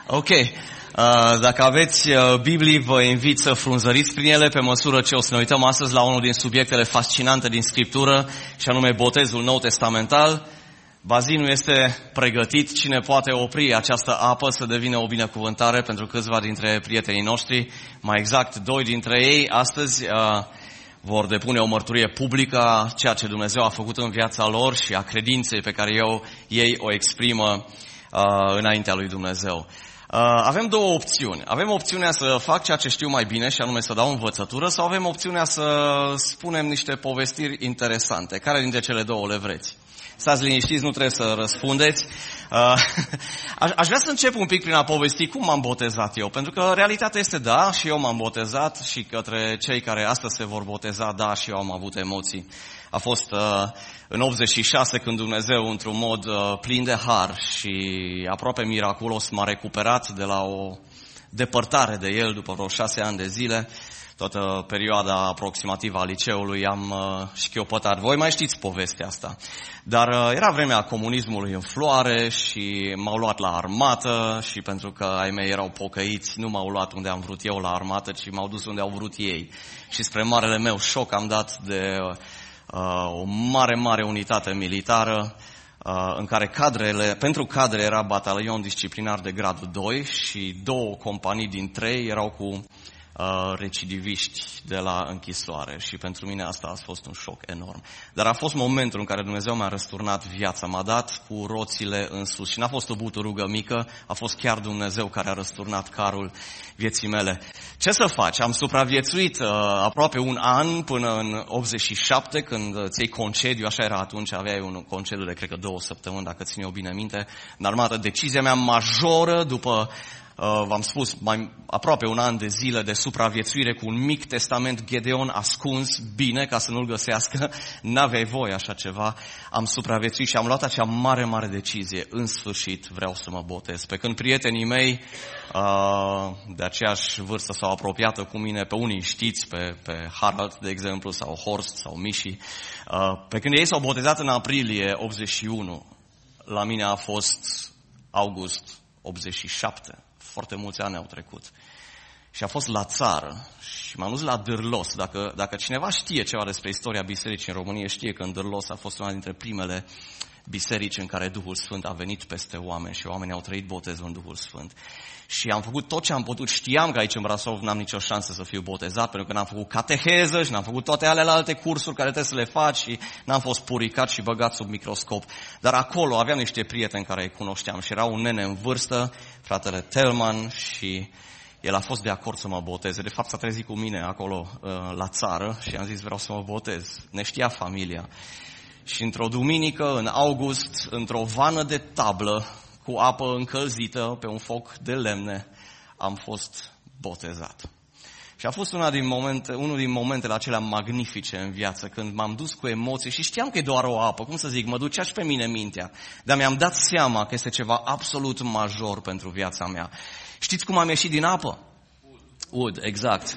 Ok. Dacă aveți Biblii, vă invit să frunzăriți prin ele pe măsură ce o să ne uităm astăzi la unul din subiectele fascinante din Scriptură, și anume botezul nou testamental. Bazinul este pregătit. Cine poate opri această apă să devină o binecuvântare pentru câțiva dintre prietenii noștri? Mai exact, 2 dintre ei astăzi vor depune o mărturie publică a ceea ce Dumnezeu a făcut în viața lor și a credinței pe care ei o exprimă înaintea lui Dumnezeu. Avem 2 opțiuni. Avem opțiunea să fac ceea ce știu mai bine, și anume să dau învățătură, sau avem opțiunea să spunem niște povestiri interesante. Care dintre cele 2 le vreți? Stați liniștiți, nu trebuie să răspundeți. Aș vrea să încep un pic prin a povesti cum m-am botezat eu, pentru că realitatea este da, și eu m-am botezat, și către cei care astăzi se vor boteza, da, și eu am avut emoții. A fost în 86 când Dumnezeu, într-un mod plin de har și aproape miraculos, m-a recuperat de la o depărtare de El după vreo 6 ani de zile. Toată perioada aproximativă a liceului am șchiopătat. Voi mai știți povestea asta. Dar era vremea comunismului în floare și m-au luat la armată, și pentru că ai mei erau pocăiți, nu m-au luat unde am vrut eu la armată, ci m-au dus unde au vrut ei. Și spre marele meu șoc am dat de o mare unitate militară în care pentru cadre era batalion disciplinar de gradul 2 și 2 companii din 3 erau cu recidiviști de la închisoare, și pentru mine asta a fost un șoc enorm. Dar a fost momentul în care Dumnezeu mi-a răsturnat viața, m-a dat cu roțile în sus și n-a fost o buturugă mică, a fost chiar Dumnezeu care a răsturnat carul vieții mele. Ce să faci? Am supraviețuit aproape un an până în 87, când îți iei concediu, așa era atunci, aveai un concediu de cred că 2 săptămâni, dacă țin eu bine minte, în armată. Decizia mea majoră după v-am spus, mai aproape un an de zile de supraviețuire cu un mic testament Gedeon ascuns bine ca să nu-l găsească, n-aveai voie așa ceva, am supraviețuit și am luat acea mare decizie. În sfârșit vreau să mă botez. Pe când prietenii mei de aceeași vârstă sau apropiată cu mine, pe unii știți, pe Harald, de exemplu, sau Horst sau Mishi, pe când ei s-au botezat în aprilie 81, la mine a fost august 87. Foarte mulți ani au trecut. Și a fost la țară și m-am dus la Dârlos. Dacă cineva știe ceva despre istoria bisericii în România, știe că în Dârlos a fost una dintre primele biserici în care Duhul Sfânt a venit peste oameni și oamenii au trăit botezul în Duhul Sfânt. Și am făcut tot ce am putut. Știam că aici în Brașov n-am nicio șansă să fiu botezat, pentru că n-am făcut cateheză și n-am făcut toate alte cursuri care trebuie să le faci și n-am fost puricat și băgat sub microscop. Dar acolo aveam niște prieteni care îi cunoșteam și era un nene în vârstă, fratele Telman, și el a fost de acord să mă boteze. De fapt s-a trezit cu mine acolo la țară și am zis vreau să mă botez. Ne știa familia. Și într-o duminică, în august, într-o vană de tablă, cu apă încălzită, pe un foc de lemne, am fost botezat. Și a fost unul din momentele acelea magnifice în viață, când m-am dus cu emoții și știam că e doar o apă, mă ducea și pe mine mintea, dar mi-am dat seama că este ceva absolut major pentru viața mea. Știți cum am ieșit din apă? Ud, exact.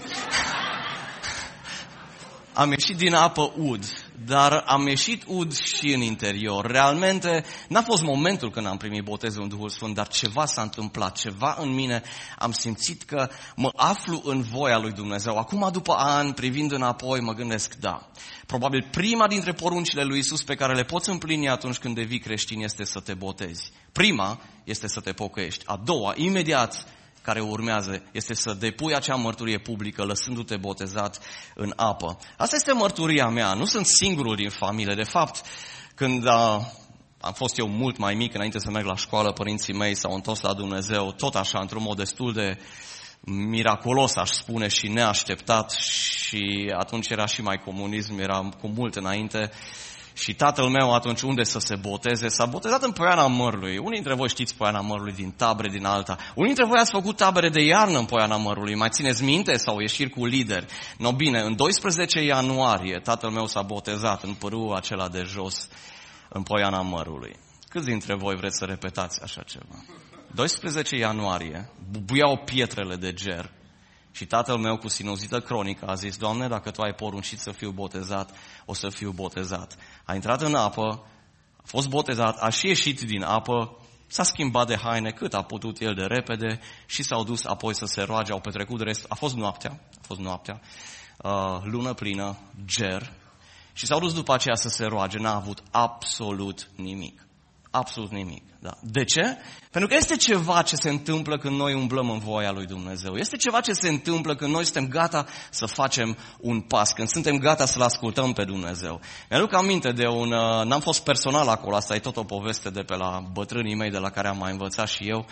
Am ieșit din apă ud, dar am ieșit ud și în interior. Realmente n-a fost momentul când am primit botezul în Duhul Sfânt, dar ceva s-a întâmplat, ceva în mine. Am simțit că mă aflu în voia lui Dumnezeu. Acum, după ani, privind înapoi, mă gândesc, da, probabil prima dintre poruncile lui Iisus pe care le poți împlini atunci când devii creștin este să te botezi. Prima este să te pocăiești. A doua, imediat, care urmează, este să depui acea mărturie publică, lăsându-te botezat în apă. Asta este mărturia mea. Nu sunt singurul din familie. De fapt, când am fost eu mult mai mic, înainte să merg la școală, părinții mei s-au întors la Dumnezeu, tot așa, într-un mod destul de miraculos, aș spune, și neașteptat. Și atunci era și mai comunism, era cu mult înainte. Și tatăl meu atunci, unde să se boteze? S-a botezat în Poiana Mărului. Unii dintre voi știți Poiana Mărului din Tabre, din alta. Unii dintre voi ați făcut tabere de iarnă în Poiana Mărului. Mai țineți minte? Sau ieșiri cu lideri? No, bine, în 12 ianuarie tatăl meu s-a botezat în pârâul acela de jos, în Poiana Mărului. Câți dintre voi vreți să repetați așa ceva? 12 ianuarie, bubuiau pietrele de ger. Și tatăl meu, cu sinuzită cronică, a zis: Doamne, dacă Tu ai poruncit să fiu botezat, o să fiu botezat. A intrat în apă, a fost botezat, a și ieșit din apă s-a schimbat de haine cât a putut el de repede și s-au dus apoi să se roage, au petrecut de rest. A fost noaptea, lună plină, ger, și s-au dus după aceea să se roage. N-a avut absolut nimic. Absolut nimic. Da. De ce? Pentru că este ceva ce se întâmplă când noi umblăm în voia lui Dumnezeu. Este ceva ce se întâmplă când noi suntem gata să facem un pas, când suntem gata să-L ascultăm pe Dumnezeu. Mi-aduc aminte de n-am fost personal acolo, asta e tot o poveste de pe la bătrânii mei de la care am mai învățat și eu,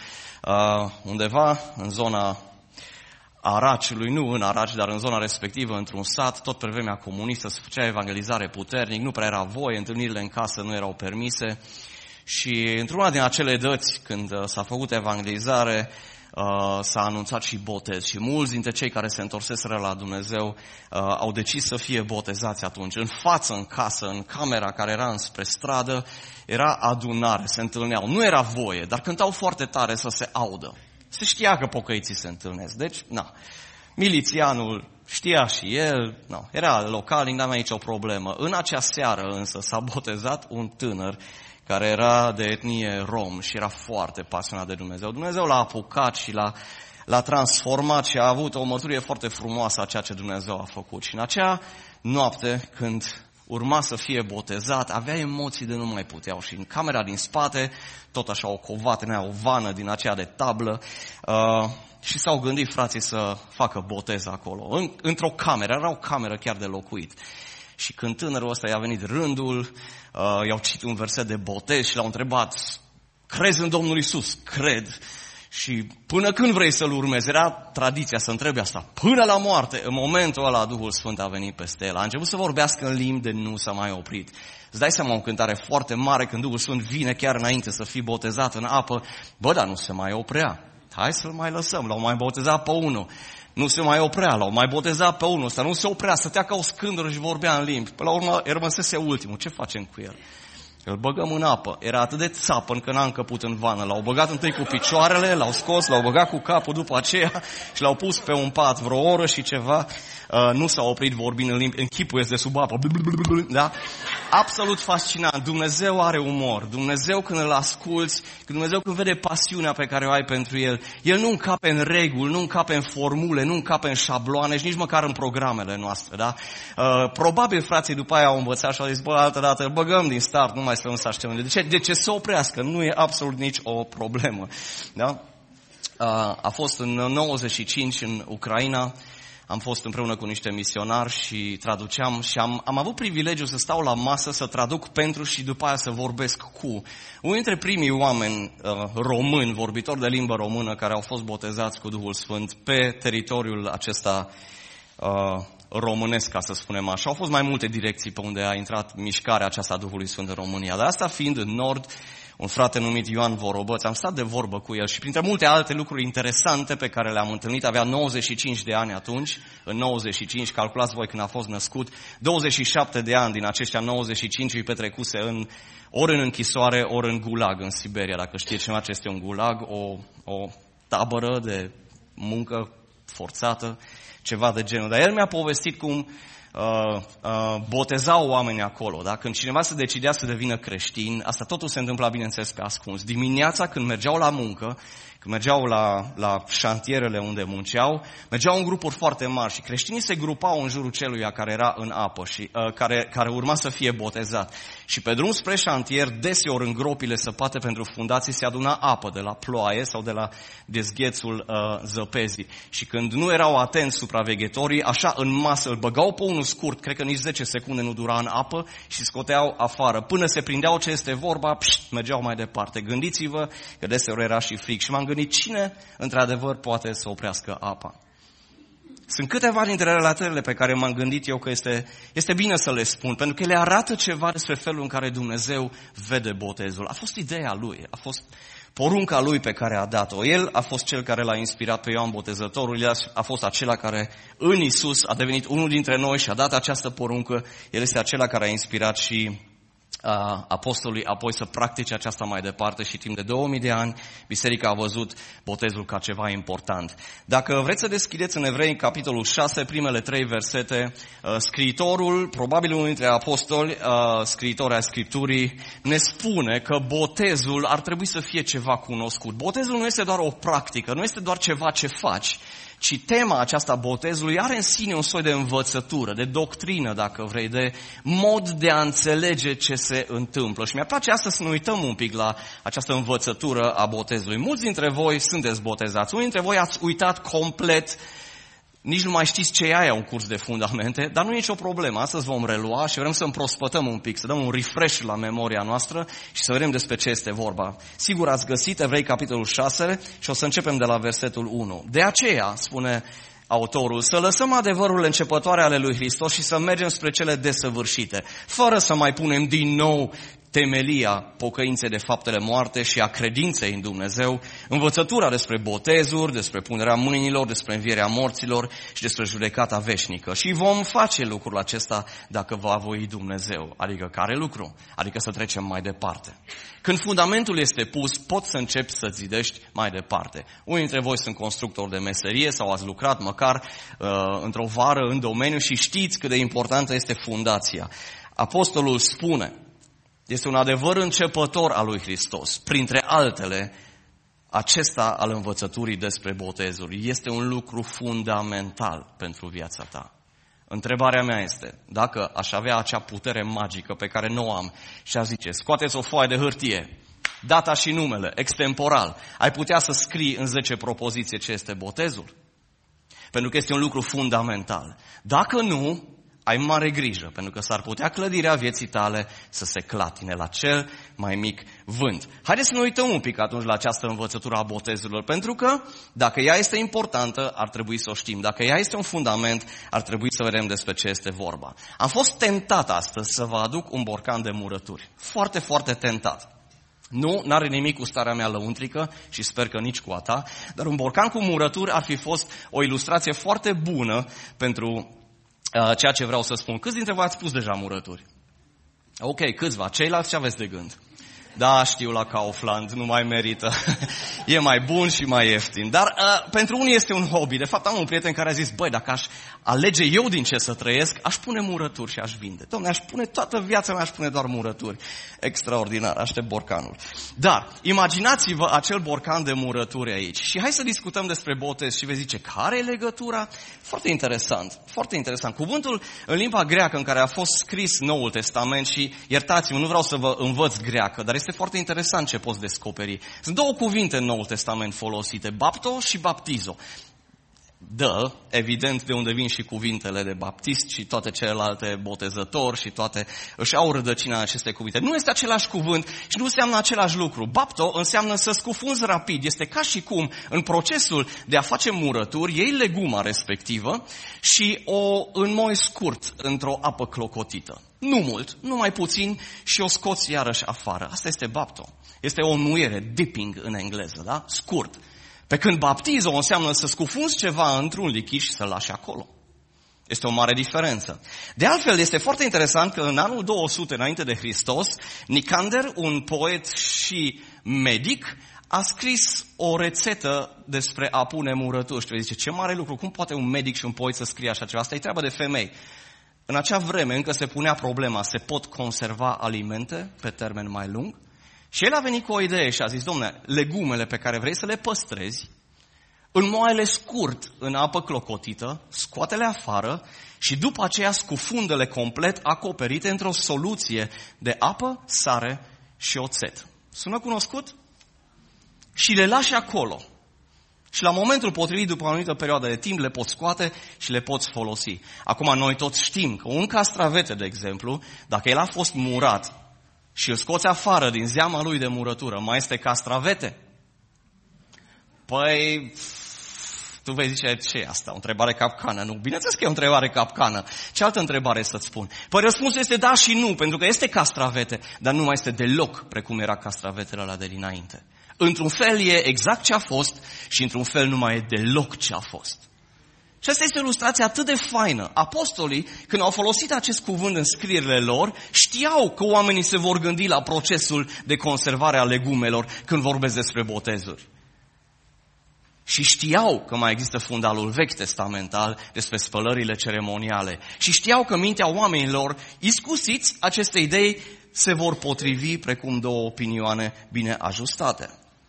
undeva în zona Araciului, nu în Araci, dar în zona respectivă, într-un sat, tot pe vremea comunistă, se făcea evangelizare puternic, nu prea era voie, întâlnirile în casă nu erau permise. Și într-una din acele dăți, când s-a făcut evangelizare, s-a anunțat și botez. Și mulți dintre cei care se întorseseră la Dumnezeu au decis să fie botezați atunci. În față, în casă, în camera care era înspre stradă, era adunare, se întâlneau. Nu era voie, dar cântau foarte tare să se audă. Se știa că pocăiții se întâlnesc. Deci, milițianul știa și el, era localnic, n-avea nicio problemă. În acea seară însă s-a botezat un tânăr care era de etnie rom și era foarte pasionat de Dumnezeu. Dumnezeu l-a apucat și l-a transformat și a avut o mărturie foarte frumoasă a ceea ce Dumnezeu a făcut. Și în acea noapte, când urma să fie botezat, avea emoții de nu mai puteau. Și în camera din spate, tot așa o covată, o vană din aceea de tablă, și s-au gândit frații să facă botez acolo, într-o cameră, era o cameră chiar de locuit. Și când tânărul ăsta i-a venit rândul, i-au citit un verset de botez și l-au întrebat: crezi în Domnul Iisus? Cred. Și până când vrei să-L urmezi? Era tradiția să întrebe asta. Până la moarte. În momentul ăla Duhul Sfânt a venit peste el. A început să vorbească în limbi de nu s-a mai oprit. Îți dai seama, o cântare foarte mare când Duhul Sfânt vine chiar înainte să fii botezat în apă. Dar nu se mai oprea. Hai să-l mai lăsăm. L-au mai botezat pe unul. Nu se mai oprea, l-au mai botezat pe unul ăsta, nu se oprea, stătea ca o scândură și vorbea în limbi. Până la urmă rămăsese ultimul. Ce facem cu el? Îl băgăm în apă. Era atât de țapăn că n-a încăput în vană. L-au băgat întâi cu picioarele, l-au scos, l-au băgat cu capul după aceea și l-au pus pe un pat vreo oră și ceva. Nu s-a oprit vorbind în limbi, închipuiesc de sub apă. Da? Absolut fascinant. Dumnezeu are umor. Dumnezeu când îl asculți, Dumnezeu când vede pasiunea pe care o ai pentru El, El nu încape în reguli, nu încape în formule, nu încape în șabloane și nici măcar în programele noastre. Da? Probabil frații după aia au învățat și au zis: altă dată îl băgăm din start, nu mai stăm să așteptăm. De ce să oprească? Nu e absolut nici o problemă. Da? A fost în 95 în Ucraina. Am fost împreună cu niște misionari și traduceam și am avut privilegiul să stau la masă, să traduc pentru și după aia să vorbesc cu unul dintre primii oameni români, vorbitori de limbă română, care au fost botezați cu Duhul Sfânt pe teritoriul acesta românesc, ca să spunem așa. Au fost mai multe direcții pe unde a intrat mișcarea aceasta a Duhului Sfânt în România, dar asta fiind în nord, un frate numit Ioan Vorobăț, am stat de vorbă cu el și printre multe alte lucruri interesante pe care le-am întâlnit, avea 95 de ani atunci, în 95, calculați voi când a fost născut, 27 de ani din aceștia 95 îi petrecuse ori în închisoare, ori în gulag, în Siberia, dacă știți ce este un gulag, o tabără de muncă forțată, ceva de genul. Dar el mi-a povestit cum botezau oamenii acolo. Da? Când cineva se decidea să devină creștin, asta totul se întâmpla, bineînțeles, pe ascuns. Dimineața, când mergeau la muncă, când mergeau la șantierele unde munceau, mergeau în grupuri foarte mari și creștinii se grupau în jurul celuia care era în apă și care urma să fie botezat. Și pe drum spre șantier, deseori în gropile săpate pentru fundații, se aduna apă de la ploaie sau de la dezghețul zăpezii. Și când nu erau atenți supraveghetorii, așa în masă îl băgau pe unul scurt, cred că nici 10 secunde nu dura în apă și scoteau afară. Până se prindeau ce este vorba, mergeau mai departe. Gândiți-vă că deseori era și fric. Și m-am gândit, cine într-adevăr poate să oprească apa? Sunt câteva dintre relatările pe care m-am gândit eu că este bine să le spun, pentru că le arată ceva despre felul în care Dumnezeu vede botezul. A fost ideea Lui, a fost porunca Lui pe care a dat-o. El a fost cel care l-a inspirat pe Ioan Botezătorul, el a fost acela care în Iisus a devenit unul dintre noi și a dat această poruncă. El este acela care a inspirat și apostolului apoi să practice aceasta mai departe și timp de 2000 de ani biserica a văzut botezul ca ceva important. Dacă vreți să deschideți în Evrei, capitolul 6, primele 3 versete, scriitorul, probabil unul dintre apostoli, scriitori ai Scripturii, ne spune că botezul ar trebui să fie ceva cunoscut. Botezul nu este doar o practică, nu este doar ceva ce faci, ci tema aceasta botezului are în sine un soi de învățătură, de doctrină, dacă vrei, de mod de a înțelege ce se întâmplă. Și mi-ar place astăzi să ne uităm un pic la această învățătură a botezului. Mulți dintre voi sunteți botezați, unii dintre voi ați uitat complet, nici nu mai știți ce e aia un curs de fundamente, dar nu e nicio problemă. Astăzi vom relua și vrem să împrospătăm un pic, să dăm un refresh la memoria noastră și să vedem despre ce este vorba. Sigur ați găsit Evrei capitolul 6 și o să începem de la versetul 1. De aceea, spune autorul, să lăsăm adevărurile începătoare ale lui Hristos și să mergem spre cele desăvârșite, fără să mai punem din nou temelia pocăinței de faptele moarte și a credinței în Dumnezeu, învățătura despre botezuri, despre punerea mâinilor, despre învierea morților și despre judecata veșnică. Și vom face lucrul acesta dacă va voi Dumnezeu. Adică care lucru? Adică să trecem mai departe. Când fundamentul este pus, poți să începi să zidești mai departe. Unii dintre voi sunt constructori de meserie sau ați lucrat măcar într-o vară în domeniu și știți cât de importantă este fundația. Apostolul spune, este un adevăr începător al lui Hristos. Printre altele, acesta al învățăturii despre botezuri este un lucru fundamental pentru viața ta. Întrebarea mea este, dacă aș avea acea putere magică pe care nu o am și aș zice, scoateți o foaie de hârtie, data și numele, extemporal, ai putea să scrii în 10 propoziție ce este botezul? Pentru că este un lucru fundamental. Dacă nu, ai mare grijă, pentru că s-ar putea clădirea vieții tale să se clatine la cel mai mic vânt. Haideți să ne uităm un pic atunci la această învățătură a botezurilor, pentru că dacă ea este importantă, ar trebui să o știm. Dacă ea este un fundament, ar trebui să vedem despre ce este vorba. Am fost tentat astăzi să vă aduc un borcan de murături. Foarte, foarte tentat. Nu, n-are nimic cu starea mea lăuntrică și sper că nici cu a ta, dar un borcan cu murături ar fi fost o ilustrație foarte bună pentru ceea ce vreau să spun. Câți dintre voi ați spus deja murături? Ok, câțiva. Ceilalți ce aveți de gând? Da, știu, la Kaufland, nu mai merită. E mai bun și mai ieftin. Dar pentru unii este un hobby. De fapt, am un prieten care a zis, băi, dacă aș alege eu din ce să trăiesc, aș pune murături și aș vinde. Dom'le, aș pune toată viața mea, aș pune doar murături. Extraordinar, aștept borcanul. Dar, imaginați-vă acel borcan de murături aici. Și hai să discutăm despre botez și vei zice, care e legătura? Foarte interesant, foarte interesant. Cuvântul în limba greacă în care a fost scris Noul Testament și, iertați-mă, nu vreau să vă învăț greacă, dar este foarte interesant ce poți descoperi. Sunt două cuvinte în Noul Testament folosite, bapto și baptizo. Dă, evident, de unde vin și cuvintele de baptist și toate celelalte botezători și toate își au rădăcina în aceste cuvinte. Nu este același cuvânt și nu înseamnă același lucru. Bapto înseamnă să scufunzi rapid. Este ca și cum în procesul de a face murături, iei leguma respectivă și o înmoi scurt într-o apă clocotită. Nu mult, numai puțin și o scoți iarăși afară. Asta este bapto. Este o înmuiere, dipping în engleză, da? Scurt. Pe când baptizo înseamnă să scufunzi ceva într-un lichid și să-l lași acolo. Este o mare diferență. De altfel, este foarte interesant că în anul 200 înainte de Hristos, Nicander, un poet și medic, a scris o rețetă despre a pune murături. Și zice, ce mare lucru, cum poate un medic și un poet să scrie așa ceva? Asta e treabă de femei. În acea vreme încă se punea problema, se pot conserva alimente pe termen mai lung? Și el a venit cu o idee și a zis, dom'le, legumele pe care vrei să le păstrezi, înmoaie-le scurt în apă clocotită, scoate-le afară și după aceea scufundă-le complet acoperite într-o soluție de apă, sare și oțet. Sună cunoscut? Și le lași acolo. Și la momentul potrivit, după o anumită perioadă de timp, le poți scoate și le poți folosi. Acum noi toți știm că un castravete, de exemplu, dacă el a fost murat și îl scoți afară din zeama lui de murătură, mai este castravete? Păi, tu vei zice, ce e asta? O întrebare capcană? Nu, bineînțeles că e o întrebare capcană. Ce altă întrebare să-ți spun? Păi răspunsul este da și nu, pentru că este castravete, dar nu mai este deloc precum era castravetele ăla de dinainte. Într-un fel e exact ce a fost și într-un fel nu mai e deloc ce a fost. Și asta este o ilustrație atât de faină. Apostolii, când au folosit acest cuvânt în scrierile lor, știau că oamenii se vor gândi la procesul de conservare a legumelor când vorbesc despre botezuri. Și știau că mai există fundalul vechi testamental despre spălările ceremoniale. Și știau că mintea oamenilor, iscusiți aceste idei, se vor potrivi precum două opinioane bine ajustate.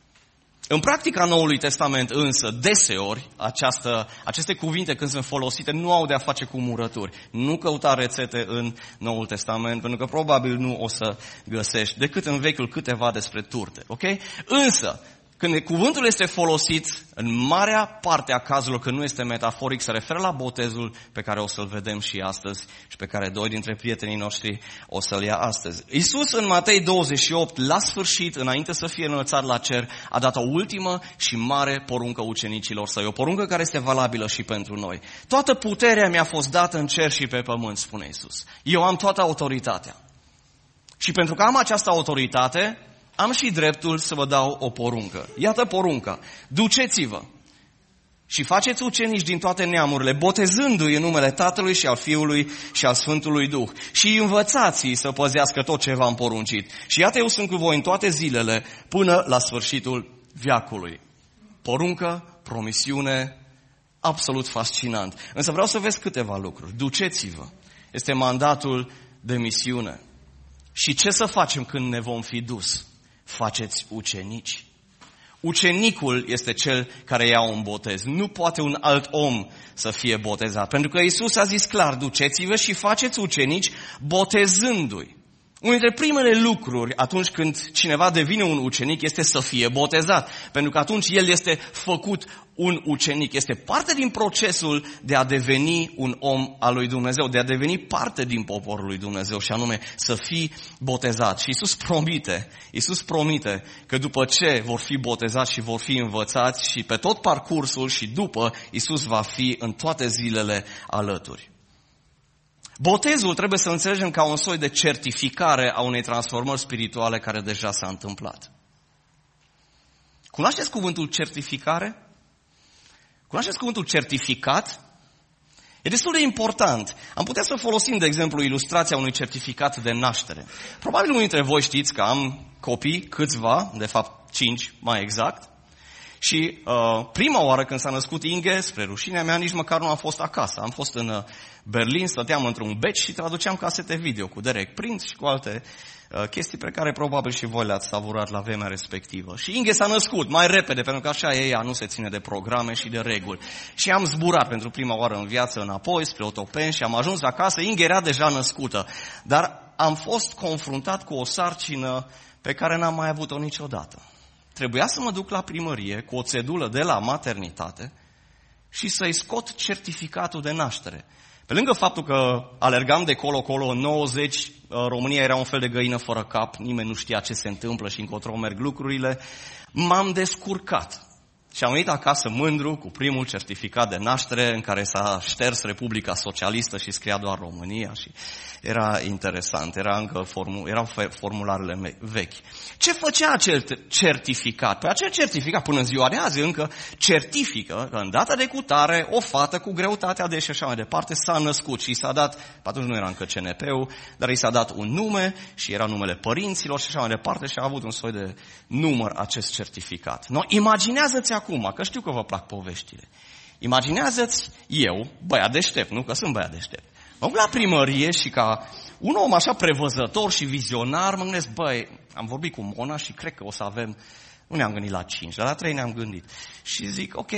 În practica Noului Testament însă, deseori, aceste cuvinte când sunt folosite nu au de a face cu murături. Nu căuta rețete în Noul Testament, pentru că probabil nu o să găsești decât în Vechiul câteva despre turte. Okay? Însă, când cuvântul este folosit, în marea parte a cazurilor, când nu este metaforic, se referă la botezul pe care o să-l vedem și astăzi și pe care doi dintre prietenii noștri o să-l ia astăzi. Iisus în Matei 28, la sfârșit, înainte să fie înălțat la cer, a dat o ultimă și mare poruncă ucenicilor săi. O poruncă care este valabilă și pentru noi. Toată puterea mi-a fost dată în cer și pe pământ, spune Iisus. Eu am toată autoritatea. Și pentru că am această autoritate, am și dreptul să vă dau o poruncă. Iată porunca. Duceți-vă și faceți ucenici din toate neamurile, botezându-i în numele Tatălui și al Fiului și al Sfântului Duh. Și învățați-i să păzească tot ce v-am poruncit. Și iată, eu sunt cu voi în toate zilele până la sfârșitul veacului. Poruncă, promisiune, absolut fascinant. Însă vreau să vezi câteva lucruri. Duceți-vă. Este mandatul de misiune. Și ce să facem când ne vom fi dus? Faceți ucenici. Ucenicul este cel care ia un botez. Nu poate un alt om să fie botezat. Pentru că Iisus a zis clar, duceți-vă și faceți ucenici botezându-i. Unul dintre primele lucruri atunci când cineva devine un ucenic este să fie botezat. Pentru că atunci el este făcut un ucenic. Este parte din procesul de a deveni un om al lui Dumnezeu, de a deveni parte din poporul lui Dumnezeu și anume să fii botezat. Și Iisus promite că după ce vor fi botezați și vor fi învățați și pe tot parcursul și după, Iisus va fi în toate zilele alături. Botezul trebuie să înțelegem ca un soi de certificare a unei transformări spirituale care deja s-a întâmplat. Cunoașteți cuvântul certificare? Cunoașteți cuvântul certificat? E destul de important. Am putea să folosim, de exemplu, ilustrația unui certificat de naștere. Probabil unii dintre voi știți că am copii, câțiva, de fapt 5 mai exact, și prima oară când s-a născut Inge, spre rușinea mea, nici măcar nu am fost acasă. Am fost în Berlin, stăteam într-un beci și traduceam casete video cu direct print și cu alte chestii pe care probabil și voi le-ați savurat la vremea respectivă. Și Inge s-a născut mai repede, pentru că așa e ea, nu se ține de programe și de reguli. Și am zburat pentru prima oară în viață înapoi, spre Otopeni și am ajuns acasă, Inge era deja născută. Dar am fost confruntat cu o sarcină pe care n-am mai avut-o niciodată. Trebuia să mă duc la primărie cu o țedulă de la maternitate și să-i scot certificatul de naștere. Pe lângă faptul că alergam de colo-colo în 90, România era un fel de găină fără cap, nimeni nu știa ce se întâmplă și încotro merg lucrurile, m-am descurcat. Și am venit acasă mândru cu primul certificat de naștere în care s-a șters Republica Socialistă și scria doar România și era interesant, erau formularele vechi. Ce făcea acel certificat? Păi acel certificat până în ziua de azi încă certifică că în data de cutare o fată cu greutatea de și așa mai departe s-a născut și s-a dat, atunci nu era încă CNP-ul, dar i s-a dat un nume și era numele părinților și așa mai departe și a avut un soi de număr acest certificat. No, imaginează-ți acum, că știu că vă plac poveștile, imaginează-ți eu, băiat deștept, nu că sunt băiat deștept, mă duc la primărie și ca un om așa prevăzător și vizionar, mă gândesc, am vorbit cu Mona și cred că o să avem, nu ne-am gândit la 5, dar la 3 ne-am gândit. Și zic, ok,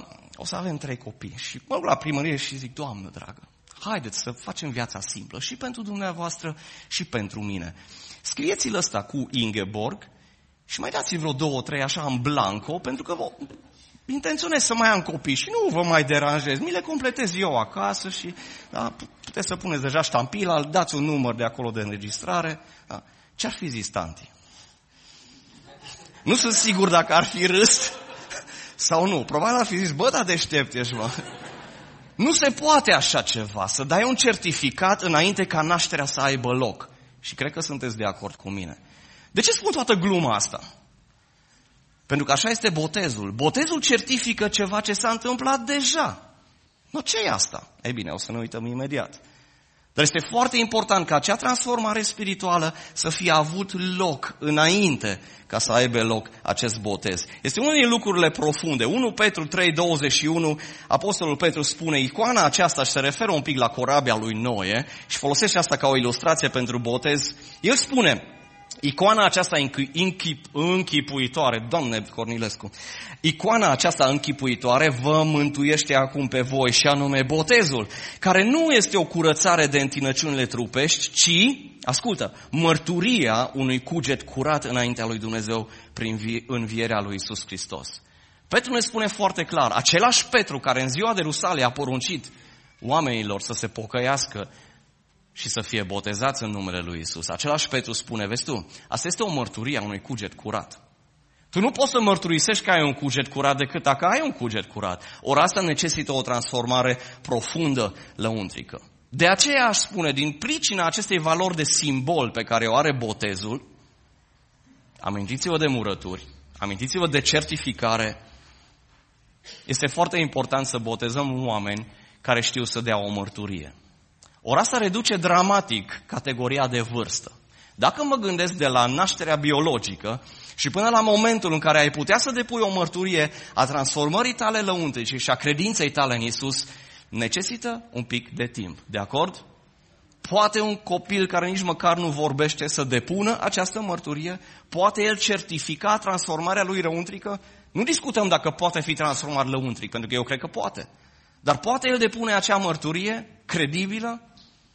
o să avem 3 copii. Și mă duc la primărie și zic, Doamnă dragă, haideți să facem viața simplă și pentru dumneavoastră și pentru mine. Scrieți-l ăsta cu Ingeborg și mai dați-i vreo 2-3 așa în blanco, pentru că intenționez să mai am copii și nu vă mai deranjez. Mi le completez eu acasă și puteți să puneți deja ștampila, dați un număr de acolo de înregistrare. Da. Ce-ar fi zis tanti? Nu sunt sigur dacă ar fi râs sau nu. Probabil ar fi zis, dar deștept ești, mă. Nu se poate așa ceva, să dai un certificat înainte ca nașterea să aibă loc. Și cred că sunteți de acord cu mine. De ce spun toată gluma asta? Pentru că așa este botezul. Botezul certifică ceva ce s-a întâmplat deja. Nu, ce e asta? Ei bine, o să ne uităm imediat. Dar este foarte important ca acea transformare spirituală să fie avut loc înainte ca să aibă loc acest botez. Este unul din lucrurile profunde. 1 Petru 3:21, Apostolul Petru spune, icoana aceasta, și se referă un pic la corabia lui Noe și folosește asta ca o ilustrație pentru botez. El spune, icoana aceasta închipuitoare, Doamne Cornilescu, icoana aceasta închipuitoare vă mântuiește acum pe voi, și anume botezul, care nu este o curățare de întinăciunile trupești, ci, ascultă, mărturia unui cuget curat înaintea lui Dumnezeu prin învierea lui Iisus Hristos. Petru ne spune foarte clar, același Petru care în ziua de Rusale a poruncit oamenilor să se pocăiască și să fie botezați în numele lui Isus. Același Petru spune, vezi tu, asta este o mărturie a unui cuget curat. Tu nu poți să mărturisești că ai un cuget curat decât dacă ai un cuget curat. Ori asta necesită o transformare profundă lăuntrică. De aceea aș spune, din pricina acestei valori de simbol pe care o are botezul, amintiți-vă de murături, amintiți-vă de certificare, este foarte important să botezăm oameni care știu să dea o mărturie. Ori asta reduce dramatic categoria de vârstă. Dacă mă gândesc de la nașterea biologică și până la momentul în care ai putea să depui o mărturie a transformării tale lăuntrice și a credinței tale în Iisus, necesită un pic de timp. De acord? Poate un copil care nici măcar nu vorbește să depună această mărturie? Poate el certifica transformarea lui lăuntrică? Nu discutăm dacă poate fi transformat lăuntric, pentru că eu cred că poate. Dar poate el depune acea mărturie credibilă?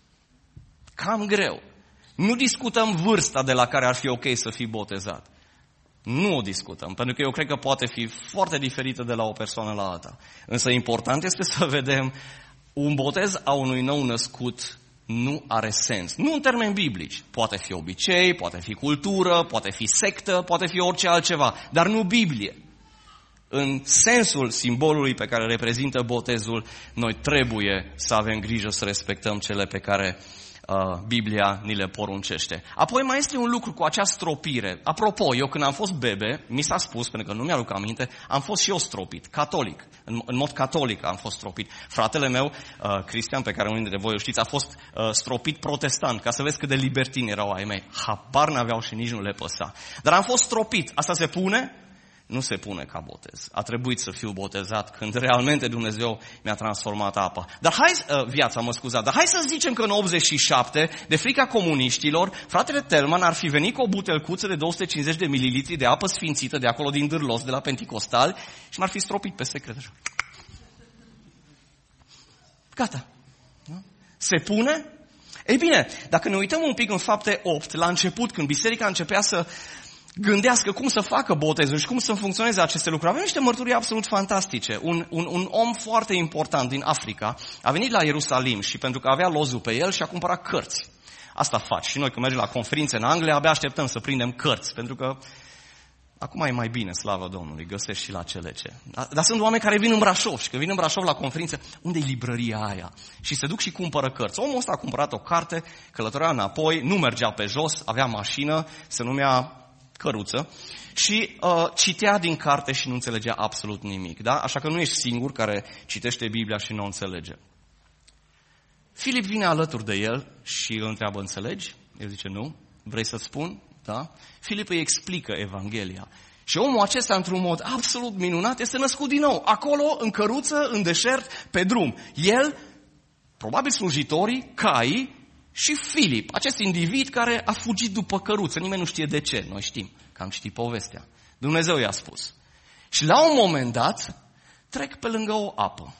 Cam greu. Nu discutăm vârsta de la care ar fi ok să fii botezat. Nu o discutăm, pentru că eu cred că poate fi foarte diferită de la o persoană la alta. Însă important este să vedem, un botez a unui nou născut nu are sens. Nu în termeni biblici. Poate fi obicei, poate fi cultură, poate fi sectă, poate fi orice altceva, dar nu Biblie. În sensul simbolului pe care reprezintă botezul, noi trebuie să avem grijă să respectăm cele pe care Biblia ni le poruncește. Apoi mai este un lucru cu acea stropire. Apropo, eu când am fost bebe, mi s-a spus, pentru că nu mi-aduc aminte, am fost și eu stropit, catolic. În mod catolic am fost stropit. Fratele meu, Cristian, pe care unul dintre voi o știți, a fost stropit protestant, ca să vezi cât de libertini erau ai mei. Habar n-aveau și nici nu le păsa. Dar am fost stropit. Asta se pune? Nu se pune ca botez. A trebuit să fiu botezat când realmente Dumnezeu mi-a transformat apa. Dar hai să zicem că în 87, de frica comuniștilor, fratele Telman ar fi venit cu o butelcuță de 250 de mililitri de apă sfințită de acolo din Dârlos, de la Penticostali, și m-ar fi stropit pe secret. Gata. Da? Se pune? Ei bine, dacă ne uităm un pic în Fapte 8, la început, când biserica începea să gândească cum să facă botezul și cum să funcționeze aceste lucruri. Avem niște mărturii absolut fantastice. Un om foarte important din Africa a venit la Ierusalim și pentru că avea lozul pe el și-a cumpărat cărți. Asta faci. Și noi când mergem la conferințe în Anglia, abia așteptăm să prindem cărți, pentru că acum e mai bine, slavă Domnului, găsești și la CLC. Dar sunt oameni care vin în Brașov și când vin în Brașov la conferințe, unde e librăria aia? Și se duc și cumpără cărți. Omul ăsta a cumpărat o carte, călătorea înapoi, nu mergea pe jos, avea mașină, se numea căruță și citea din carte și nu înțelegea absolut nimic. Da? Așa că nu ești singur care citește Biblia și nu o înțelege. Filip vine alături de el și îl întreabă, înțelegi? El zice, nu. Vrei să spun? Da? Filip îi explică Evanghelia. Și omul acesta, într-un mod absolut minunat, este născut din nou. Acolo, în căruță, în deșert, pe drum. El, probabil slujitorii, caii, și Filip, acest individ care a fugit după căruță. Nimeni nu știe de ce, noi știm, că am citit povestea. Dumnezeu i-a spus. Și la un moment dat, trec pe lângă o apă.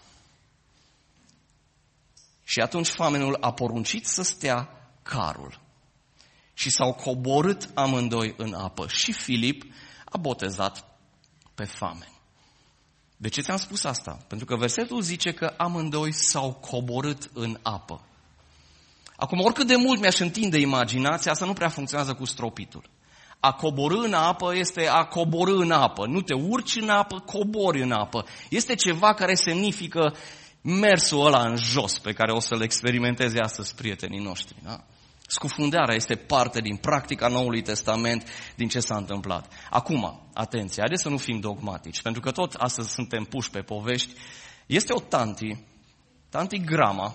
Și atunci famenul a poruncit să stea carul. Și s-au coborât amândoi în apă. Și Filip a botezat pe fameni. De ce ți-am spus asta? Pentru că versetul zice că amândoi s-au coborât în apă. Acum, oricât de mult mi-aș întinde imaginația, asta nu prea funcționează cu stropitul. A coborî în apă este a coborî în apă. Nu te urci în apă, cobori în apă. Este ceva care semnifică mersul ăla în jos, pe care o să-l experimenteze astăzi prietenii noștri. Da? Scufundarea este parte din practica Noului Testament, din ce s-a întâmplat. Acum, atenție, haideți să nu fim dogmatici, pentru că tot astăzi suntem puși pe povești. Este o tanti Tanti Grama,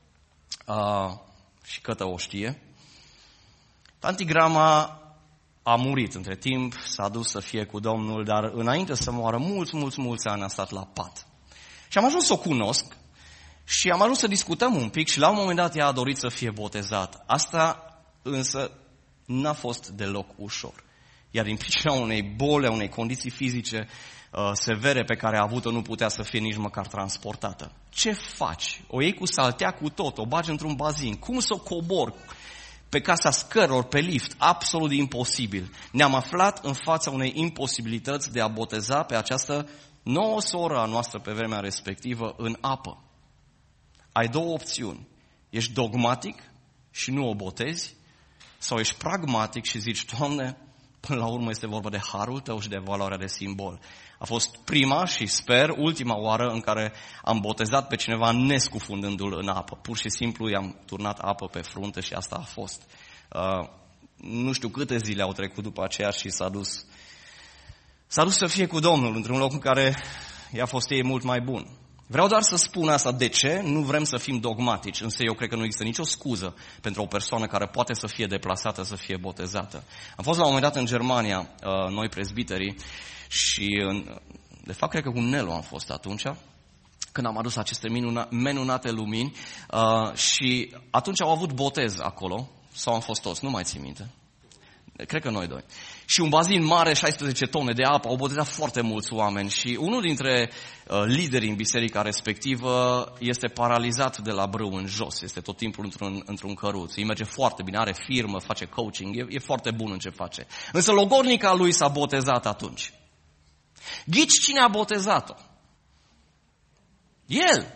și Cătă o știe, Tanti Grama a murit între timp, s-a dus să fie cu Domnul, dar înainte să moară mulți ani a stat la pat. Și am ajuns să o cunosc și am ajuns să discutăm un pic și la un moment dat ea a dorit să fie botezat. Asta însă n-a fost deloc ușor. Iar din pricina unei boli, a unei condiții fizice severe pe care a avut-o, nu putea să fie nici măcar transportată. Ce faci? O iei cu saltea cu tot, o bagi într-un bazin. Cum să o cobor pe casa scărilor, pe lift? Absolut imposibil. Ne-am aflat în fața unei imposibilități de a boteza pe această nouă soră a noastră pe vremea respectivă în apă. Ai două opțiuni. Ești dogmatic și nu o botezi, sau ești pragmatic și zici, Doamne, până la urmă este vorba de harul Tău și de valoarea de simbol. A fost prima și sper ultima oară în care am botezat pe cineva nescufundându-l în apă. Pur și simplu i-am turnat apă pe frunte și asta a fost. Nu știu câte zile au trecut după aceea și s-a dus să fie cu Domnul într-un loc în care i-a fost ei mult mai bun. Vreau doar să spun asta. De ce? Nu vrem să fim dogmatici, însă eu cred că nu există nicio scuză pentru o persoană care poate să fie deplasată, să fie botezată. Am fost la un moment dat în Germania, noi prezbiterii, și de fapt cred că cu Nelu am fost atunci, când am adus aceste menunate lumini, și atunci au avut botez acolo, sau am fost toți, nu mai țin minte. Cred că noi doi. Și un bazin mare, 16 tone de apă, au botezat foarte mulți oameni și unul dintre liderii în biserica respectivă este paralizat de la brâu în jos, este tot timpul într-un căruț, îi merge foarte bine, are firmă, face coaching, e foarte bun în ce face. Însă logodnica lui s-a botezat atunci. Ghici cine a botezat-o? El.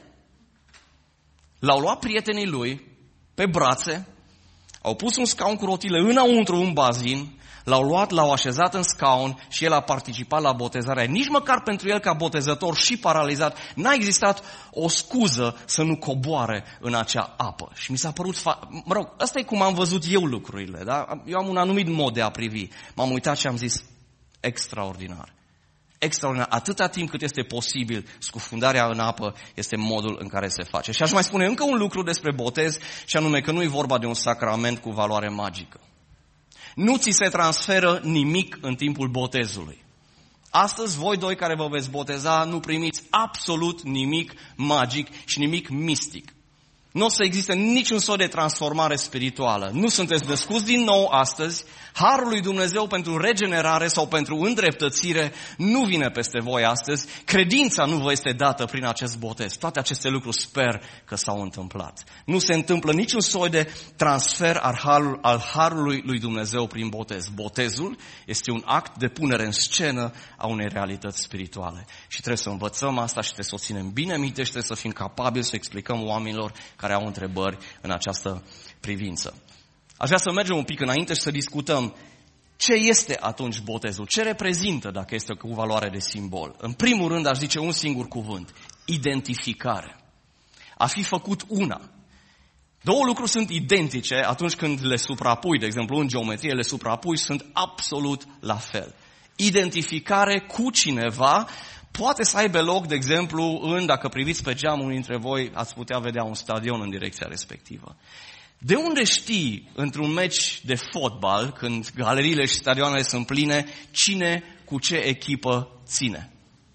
L-au luat prietenii lui pe brațe, au pus un scaun cu rotile înăuntru în bazin, l-au luat, l-au așezat în scaun și el a participat la botezare. Nici măcar pentru el ca botezător și paralizat n-a existat o scuză să nu coboare în acea apă. Și mi s-a părut, asta e cum am văzut eu lucrurile, da? Eu am un anumit mod de a privi. M-am uitat și am zis, extraordinar. Extraordinar. Atâta timp cât este posibil, scufundarea în apă este modul în care se face. Și aș mai spune încă un lucru despre botez, și anume că nu e vorba de un sacrament cu valoare magică. Nu ți se transferă nimic în timpul botezului. Astăzi, voi doi care vă veți boteza, nu primiți absolut nimic magic și nimic mistic. Nu o să existe niciun soi de transformare spirituală. Nu sunteți născuți din nou astăzi. Harul lui Dumnezeu pentru regenerare sau pentru îndreptățire nu vine peste voi astăzi. Credința nu vă este dată prin acest botez. Toate aceste lucruri sper că s-au întâmplat. Nu se întâmplă niciun soi de transfer al harului lui Dumnezeu prin botez. Botezul este un act de punere în scenă a unei realități spirituale. Și trebuie să învățăm asta și trebuie să o ținem bine minte și trebuie să fim capabili să explicăm oamenilor care au întrebări în această privință. Aș vrea să mergem un pic înainte și să discutăm ce este atunci botezul, ce reprezintă dacă este cu valoare de simbol. În primul rând aș zice un singur cuvânt, identificare. A fi făcut una. Două lucruri sunt identice atunci când le suprapui, de exemplu în geometrie le suprapui, sunt absolut la fel. Identificare cu cineva poate să aibă loc, de exemplu, dacă priviți pe geam, unii dintre voi ați putea vedea un stadion în direcția respectivă. De unde știi, într-un meci de fotbal, când galeriile și stadioanele sunt pline, cine cu ce echipă ține?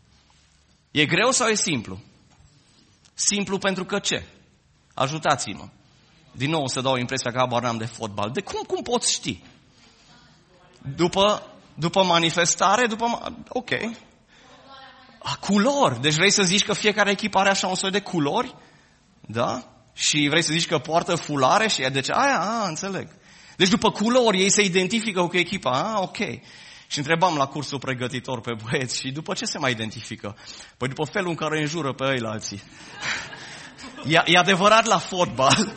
E greu sau e simplu? Simplu pentru că ce? Ajutați-mă. Din nou să dau impresia că habar n-am de fotbal. De cum poți ști? După manifestare? Ok. Culori. Deci vrei să zici că fiecare echipă are așa un soi de culori? Da? Și vrei să zici că poartă fulare? Și deci înțeleg. Deci după culori ei se identifică cu echipa. Ok. Și întrebam la cursul pregătitor pe băieți, și după ce se mai identifică? Păi după felul în care îi înjură pe ăilalții. E adevărat la fotbal.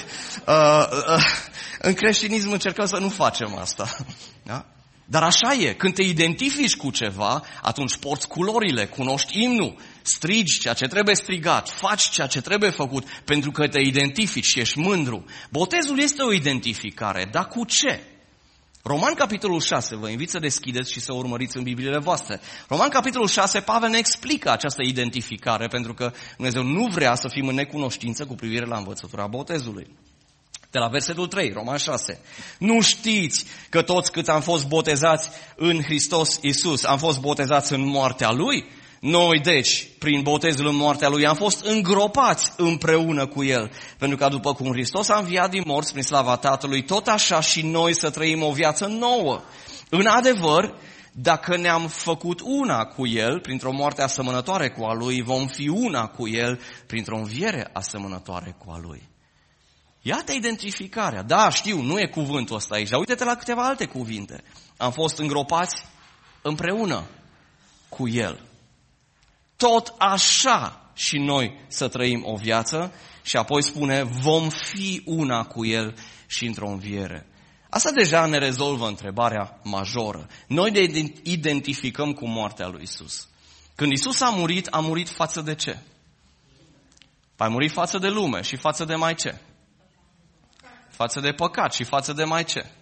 În creștinism încercăm să nu facem asta. Da? Dar așa e, când te identifici cu ceva, atunci porți culorile, cunoști imnul, strigi ceea ce trebuie strigat, faci ceea ce trebuie făcut, pentru că te identifici și ești mândru. Botezul este o identificare, dar cu ce? Roman, capitolul 6, vă invit să deschideți și să urmăriți în Bibliile voastre. Roman, capitolul 6, Pavel ne explică această identificare, pentru că Dumnezeu nu vrea să fim în necunoștință cu privire la învățătura botezului. De la versetul 3, Roman 6. Nu știți că toți cât am fost botezați în Hristos Iisus, am fost botezați în moartea Lui? Noi, deci, prin botezul în moartea Lui, am fost îngropați împreună cu El. Pentru că după cum Hristos a înviat din morți prin slava Tatălui, tot așa și noi să trăim o viață nouă. În adevăr, dacă ne-am făcut una cu El, printr-o moarte asemănătoare cu a Lui, vom fi una cu El, printr-o înviere asemănătoare cu a Lui. Iată identificarea. Da, știu, nu e cuvântul ăsta aici, dar uite-te la câteva alte cuvinte. Am fost îngropați împreună cu El. Tot așa și noi să trăim o viață și apoi spune vom fi una cu El și într-o înviere. Asta deja ne rezolvă întrebarea majoră. Noi ne identificăm cu moartea lui Isus. Când Isus a murit față de ce? A murit față de lume și față de mai ce? Față de păcat și față de mai ce?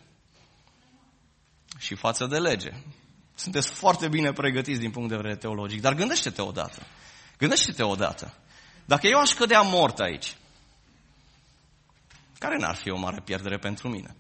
Și față de lege. Sunteți foarte bine pregătiți din punct de vedere teologic, dar gândește-te odată. Gândește-te odată. Dacă eu aș cădea mort aici, care n-ar fi o mare pierdere pentru mine?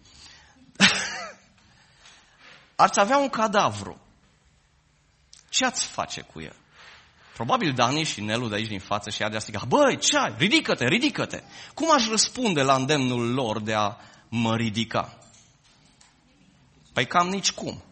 Ați avea un cadavru. Ce ați face cu el? Probabil Dani și Nelu de aici din față și ea de-a striga, băi, ce ai? Ridică-te, ridică-te! Cum aș răspunde la îndemnul lor de a mă ridica? Păi cam nici cum.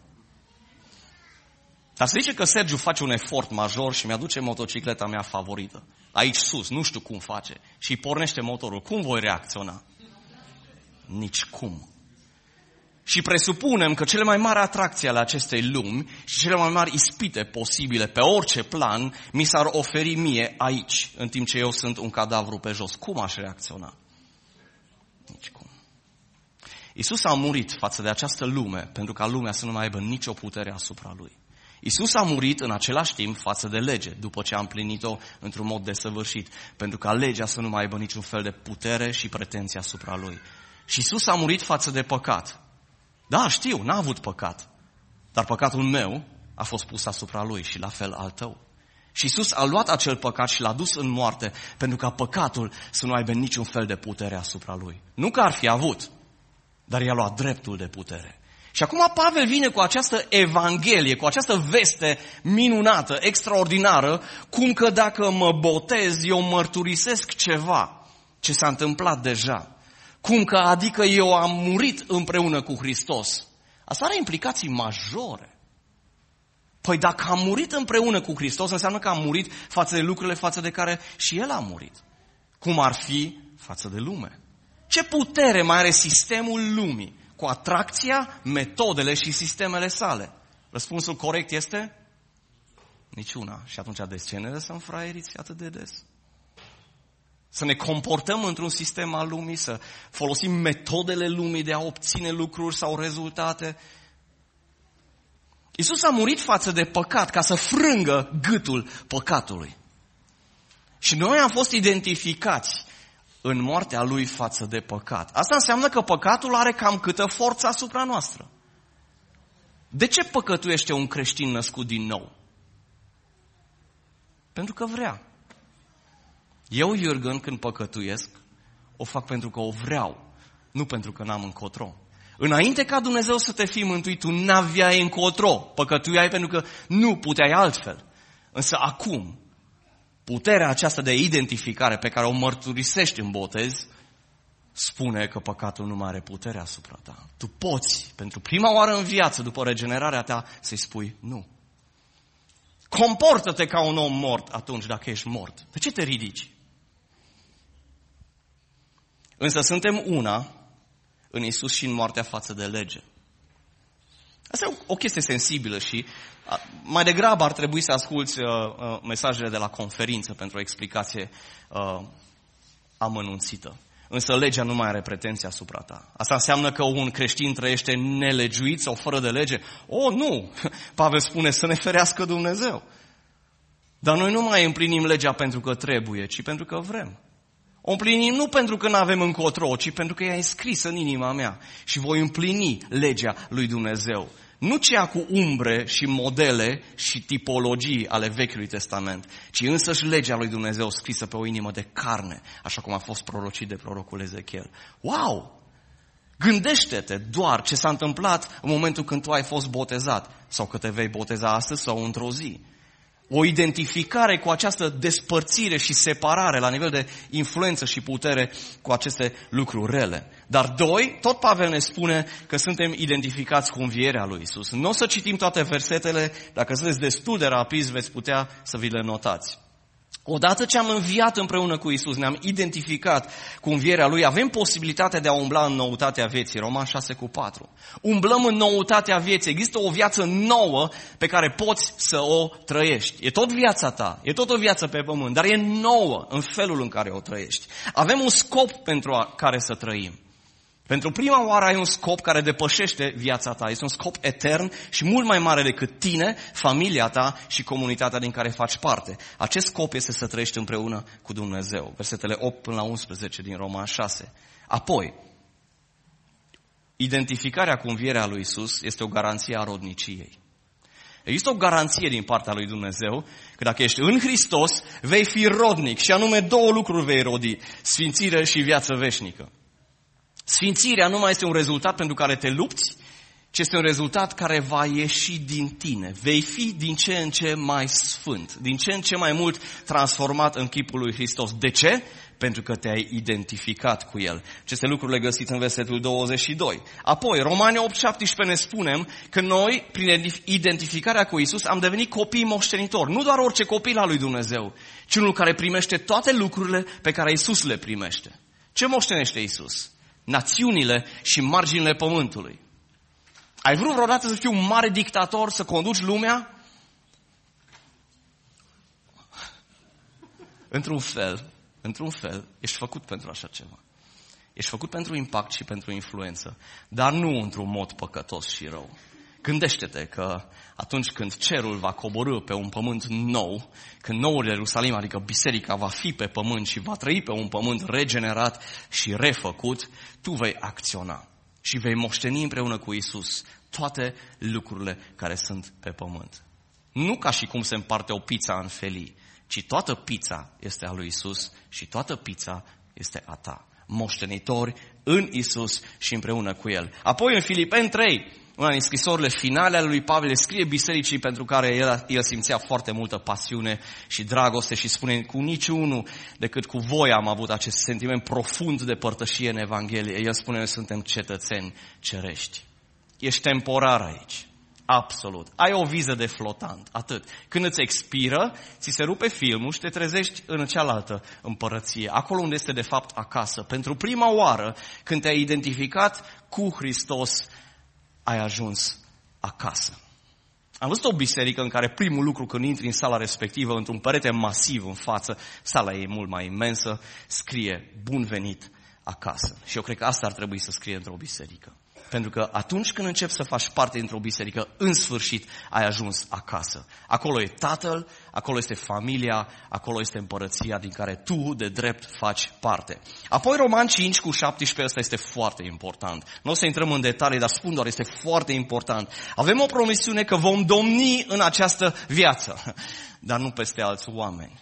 Dar se zice că Sergiu face un efort major și mi-aduce motocicleta mea favorită. Aici sus, nu știu cum face. Și pornește motorul. Cum voi reacționa? Nici cum. Și presupunem că cele mai mari atracții ale acestei lumi și cele mai mari ispite posibile pe orice plan mi s-ar oferi mie aici, în timp ce eu sunt un cadavru pe jos. Cum aș reacționa? Nici cum. Iisus a murit față de această lume pentru ca lumea să nu mai aibă nicio putere asupra Lui. Iisus a murit în același timp față de lege, după ce a împlinit-o într-un mod desăvârșit, pentru ca legea să nu mai aibă niciun fel de putere și pretenție asupra Lui. Și Iisus a murit față de păcat. Da, știu, n-a avut păcat, dar păcatul meu a fost pus asupra Lui și la fel al tău. Și Iisus a luat acel păcat și l-a dus în moarte, pentru ca păcatul să nu aibă niciun fel de putere asupra Lui. Nu că ar fi avut, dar i-a luat dreptul de putere. Și acum Pavel vine cu această evanghelie, cu această veste minunată, extraordinară, cum că dacă mă botez, eu mărturisesc ceva ce s-a întâmplat deja. Cum că adică eu am murit împreună cu Hristos. Asta are implicații majore. Păi dacă am murit împreună cu Hristos, înseamnă că am murit față de lucrurile față de care și El a murit. Cum ar fi față de lume? Ce putere mai are sistemul lumii cu atracția, metodele și sistemele sale? Răspunsul corect este? Niciuna. Și atunci de ce ne lăsăm fraieriți atât de des? Să ne comportăm într-un sistem al lumii, să folosim metodele lumii de a obține lucruri sau rezultate. Iisus a murit față de păcat ca să frângă gâtul păcatului. Și noi am fost identificați în moartea Lui față de păcat. Asta înseamnă că păcatul are cam câtă forță asupra noastră. De ce păcătuiește un creștin născut din nou? Pentru că vrea. Eu, Iurgen, când păcătuiesc, o fac pentru că o vreau, nu pentru că n-am încotro. Înainte ca Dumnezeu să te fi mântuit, tu n-aveai încotro. Păcătuiai pentru că nu puteai altfel. Însă acum, puterea aceasta de identificare pe care o mărturisești în botez, spune că păcatul nu mai are putere asupra ta. Tu poți, pentru prima oară în viață, după regenerarea ta, să-i spui nu. Comportă-te ca un om mort atunci dacă ești mort. De ce te ridici? Însă suntem una în Iisus și în moartea față de lege. Asta e o chestie sensibilă și mai degrabă ar trebui să asculți mesajele de la conferință pentru o explicație amănunțită. Însă legea nu mai are pretenție asupra ta. Asta înseamnă că un creștin trăiește nelegiuit sau fără de lege? Oh, nu! Pavel spune să ne ferească Dumnezeu. Dar noi nu mai împlinim legea pentru că trebuie, ci pentru că vrem. O împlinim nu pentru că nu avem încotro, ci pentru că ea e scrisă în inima mea și voi împlini legea lui Dumnezeu. Nu cea cu umbre și modele și tipologii ale Vechiului Testament, ci însăși legea lui Dumnezeu scrisă pe o inimă de carne, așa cum a fost prorocit de prorocul Ezechiel. Wow! Gândește-te doar ce s-a întâmplat în momentul când tu ai fost botezat sau că te vei boteza astăzi sau într-o zi. O identificare cu această despărțire și separare la nivel de influență și putere cu aceste lucruri rele. Dar doi, tot Pavel ne spune că suntem identificați cu învierea lui Isus. Nu o să citim toate versetele, dacă sunteți destul de rapizi veți putea să vi le notați. Odată ce am înviat împreună cu Isus, ne-am identificat cu învierea Lui, avem posibilitatea de a umbla în noutatea vieții. Roman 6:4. Umblăm în noutatea vieții. Există o viață nouă pe care poți să o trăiești. E tot viața ta, e tot o viață pe pământ, dar e nouă în felul în care o trăiești. Avem un scop pentru care să trăim. Pentru prima oară ai un scop care depășește viața ta. Este un scop etern și mult mai mare decât tine, familia ta și comunitatea din care faci parte. Acest scop este să trăiești împreună cu Dumnezeu. Versetele 8 până la 11 din Roman 6. Apoi, identificarea cu învierea lui Isus este o garanție a rodniciei. Există o garanție din partea lui Dumnezeu că dacă ești în Hristos, vei fi rodnic și anume două lucruri vei rodi: sfințire și viață veșnică. Sfințirea nu mai este un rezultat pentru care te lupți, ci este un rezultat care va ieși din tine. Vei fi din ce în ce mai sfânt, din ce în ce mai mult transformat în chipul lui Hristos. De ce? Pentru că te-ai identificat cu El. Aceste lucruri le găsiți în versetul 22. Apoi, Romani 8:17 ne spunem că noi, prin identificarea cu Isus, am devenit copii moștenitori. Nu doar orice copil al lui Dumnezeu, ci unul care primește toate lucrurile pe care Isus le primește. Ce moștenește Isus? Națiunile și marginile pământului. Ai vrut vreodată să fii un mare dictator, să conduci lumea? Într-un fel, ești făcut pentru așa ceva. Ești făcut pentru impact și pentru influență, dar nu într-un mod păcătos și rău. Gândește-te că atunci când cerul va coborî pe un pământ nou, când noul Ierusalim, adică biserica, va fi pe pământ și va trăi pe un pământ regenerat și refăcut, tu vei acționa și vei moșteni împreună cu Isus toate lucrurile care sunt pe pământ. Nu ca și cum se împarte o pizza în felii, ci toată pizza este a lui Isus și toată pizza este a ta. Moștenitori în Isus și împreună cu El. Apoi în Filipeni 3, una din scrisorile finale ale lui Pavel, scrie bisericii pentru care el simțea foarte multă pasiune și dragoste și spune: cu niciunul decât cu voi am avut acest sentiment profund de părtășie în Evanghelie. El spune: noi suntem cetățeni cerești. Ești temporar aici. Absolut. Ai o viză de flotant. Atât. Când îți expiră, ți se rupe filmul și te trezești în cealaltă împărăție. Acolo unde este de fapt acasă. Pentru prima oară, când te-ai identificat cu Hristos, ai ajuns acasă. Am văzut o biserică în care primul lucru când intri în sala respectivă, într-un perete masiv în față, sala e mult mai imensă, scrie: bun venit acasă. Și eu cred că asta ar trebui să scrie într-o biserică. Pentru că atunci când începi să faci parte dintr-o biserică, în sfârșit ai ajuns acasă. Acolo e Tatăl, acolo este familia, acolo este împărăția din care tu de drept faci parte. Apoi Roman 5:17, ăsta este foarte important. Nu o să intrăm în detalii, dar spun doar, este foarte important. Avem o promisiune că vom domni în această viață, dar nu peste alți oameni,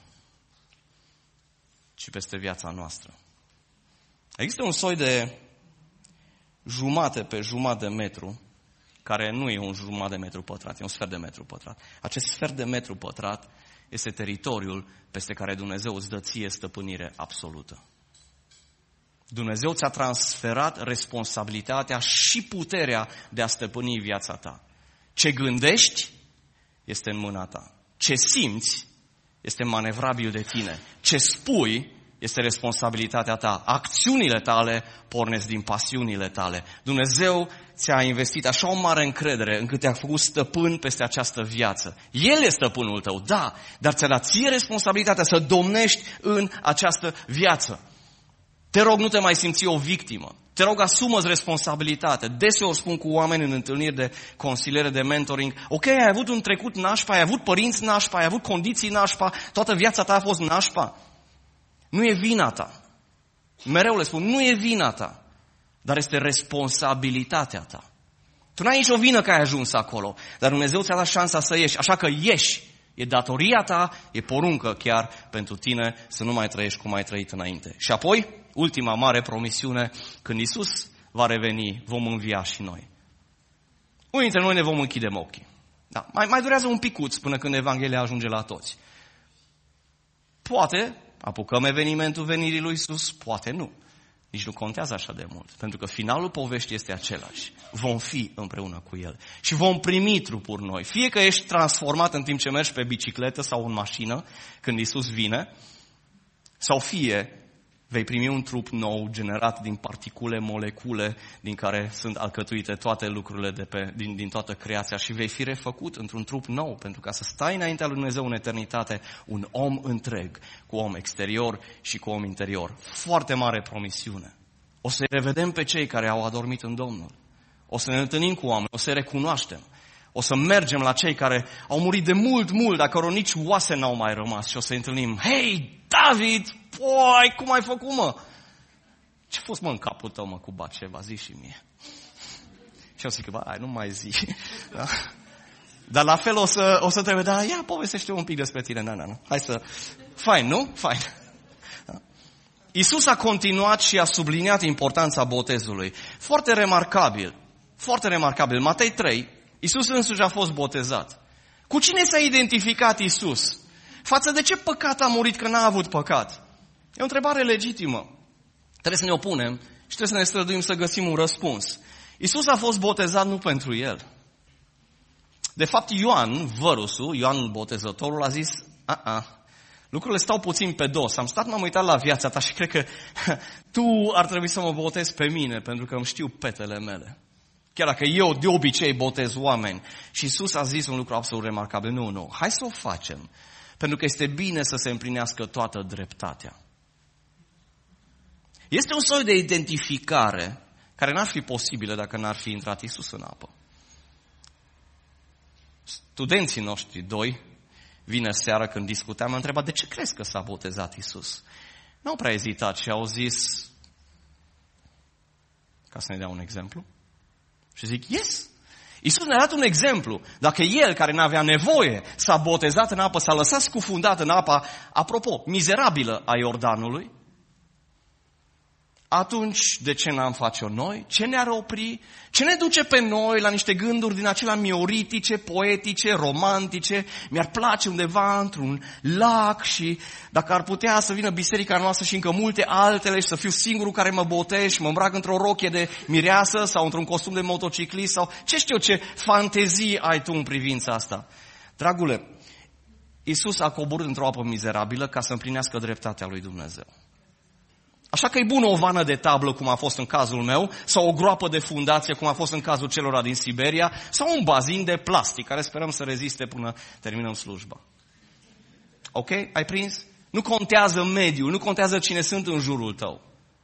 ci peste viața noastră. Există un soi de jumate pe jumătate de metru, care nu e un jumătate de metru pătrat, e un sfert de metru pătrat. Acest sfert de metru pătrat este teritoriul peste care Dumnezeu îți dă ție stăpânire absolută. Dumnezeu ți-a transferat responsabilitatea și puterea de a stăpâni viața ta. Ce gândești este în mâna ta. Ce simți este manevrabil de tine. Ce spui este responsabilitatea ta. Acțiunile tale pornesc din pasiunile tale. Dumnezeu ți-a investit așa o mare încredere încât te-a făcut stăpân peste această viață. El e stăpânul tău, da, dar ți-a dat ție responsabilitatea să domnești în această viață. Te rog, nu te mai simți o victimă. Te rog, asumă-ți responsabilitate. Deseori spun cu oameni în întâlniri de consiliere, de mentoring: ok, ai avut un trecut nașpa, ai avut părinți nașpa, ai avut condiții nașpa, toată viața ta a fost nașpa. Nu e vina ta. Mereu le spun, nu e vina ta, dar este responsabilitatea ta. Tu n-ai nicio vină că ai ajuns acolo, dar Dumnezeu ți-a dat șansa să ieși, așa că ieși. E datoria ta, e poruncă chiar pentru tine să nu mai trăiești cum ai trăit înainte. Și apoi, ultima mare promisiune, când Iisus va reveni, vom învia și noi. Unii dintre noi ne vom închide ochii. Da, mai durează un picuț până când Evanghelia ajunge la toți. Poate apucăm evenimentul venirii lui Iisus, poate nu. Nici nu contează așa de mult, pentru că finalul poveștii este același. Vom fi împreună cu El și vom primi trupuri noi. Fie că ești transformat în timp ce mergi pe bicicletă sau în mașină, când Iisus vine, sau fie vei primi un trup nou generat din particule, molecule, din care sunt alcătuite toate lucrurile din toată creația și vei fi refăcut într-un trup nou, pentru ca să stai înaintea lui Dumnezeu în eternitate un om întreg, cu om exterior și cu om interior. Foarte mare promisiune. O să revedem pe cei care au adormit în Domnul. O să ne întâlnim cu oameni, o să recunoaștem. O să mergem la cei care au murit de mult, dar cărora nici oase n-au mai rămas și o să întâlnim. Hei, David, poi, cum ai făcut, mă? Ce-a fost, mă, în capul tău, mă, cu Batșeba? Zi și mie. Și eu zic, hai, nu mai zi. Da? Dar la fel o să trebuie, da, ia, povestește un pic despre tine. Na. Hai să... Fain, nu? Fain. Da? Iisus a continuat și a subliniat importanța botezului. Foarte remarcabil. Matei 3, Iisus însuși a fost botezat. Cu cine s-a identificat Iisus? Față de ce păcat a murit, că n-a avut păcat? E o întrebare legitimă. Trebuie să ne opunem și trebuie să ne străduim să găsim un răspuns. Iisus a fost botezat nu pentru El. De fapt, Ioan Botezătorul, a zis, lucrurile stau puțin pe dos. Am stat, m-am uitat la viața ta și cred că tu ar trebui să mă botezi pe mine, pentru că îmi știu petele mele. Chiar dacă eu de obicei botez oameni. Și Iisus a zis un lucru absolut remarcabil. Nu, hai să o facem. Pentru că este bine să se împlinească toată dreptatea. Este un soi de identificare care n-ar fi posibilă dacă n-ar fi intrat Iisus în apă. Studenții noștri, 2, vineri seara când discuteam, m-au întrebat, de ce crezi că s-a botezat Iisus? N-au prea ezitat și au zis, ca să ne dea un exemplu. Și zic, yes! Iisus ne-a dat un exemplu. Dacă El, care n-avea nevoie, s-a botezat în apă, s-a lăsat scufundat în apa, apropo, mizerabilă a Iordanului, atunci de ce n-am face-o noi? Ce ne-ar opri? Ce ne duce pe noi la niște gânduri din acelea mioritice, poetice, romantice? Mi-ar place undeva într-un lac și dacă ar putea să vină biserica noastră și încă multe altele și să fiu singurul care mă botez și mă îmbrac într-o rochie de mireasă sau într-un costum de motociclist sau ce știu ce fantezii ai tu în privința asta. Dragule, Iisus a coborât într-o apă mizerabilă ca să împlinească dreptatea lui Dumnezeu. Așa că e bună o vană de tablă, cum a fost în cazul meu, sau o groapă de fundație, cum a fost în cazul celor din Siberia, sau un bazin de plastic, care sperăm să reziste până terminăm slujba. Ok? Ai prins? Nu contează mediul, nu contează cine sunt în jurul tău.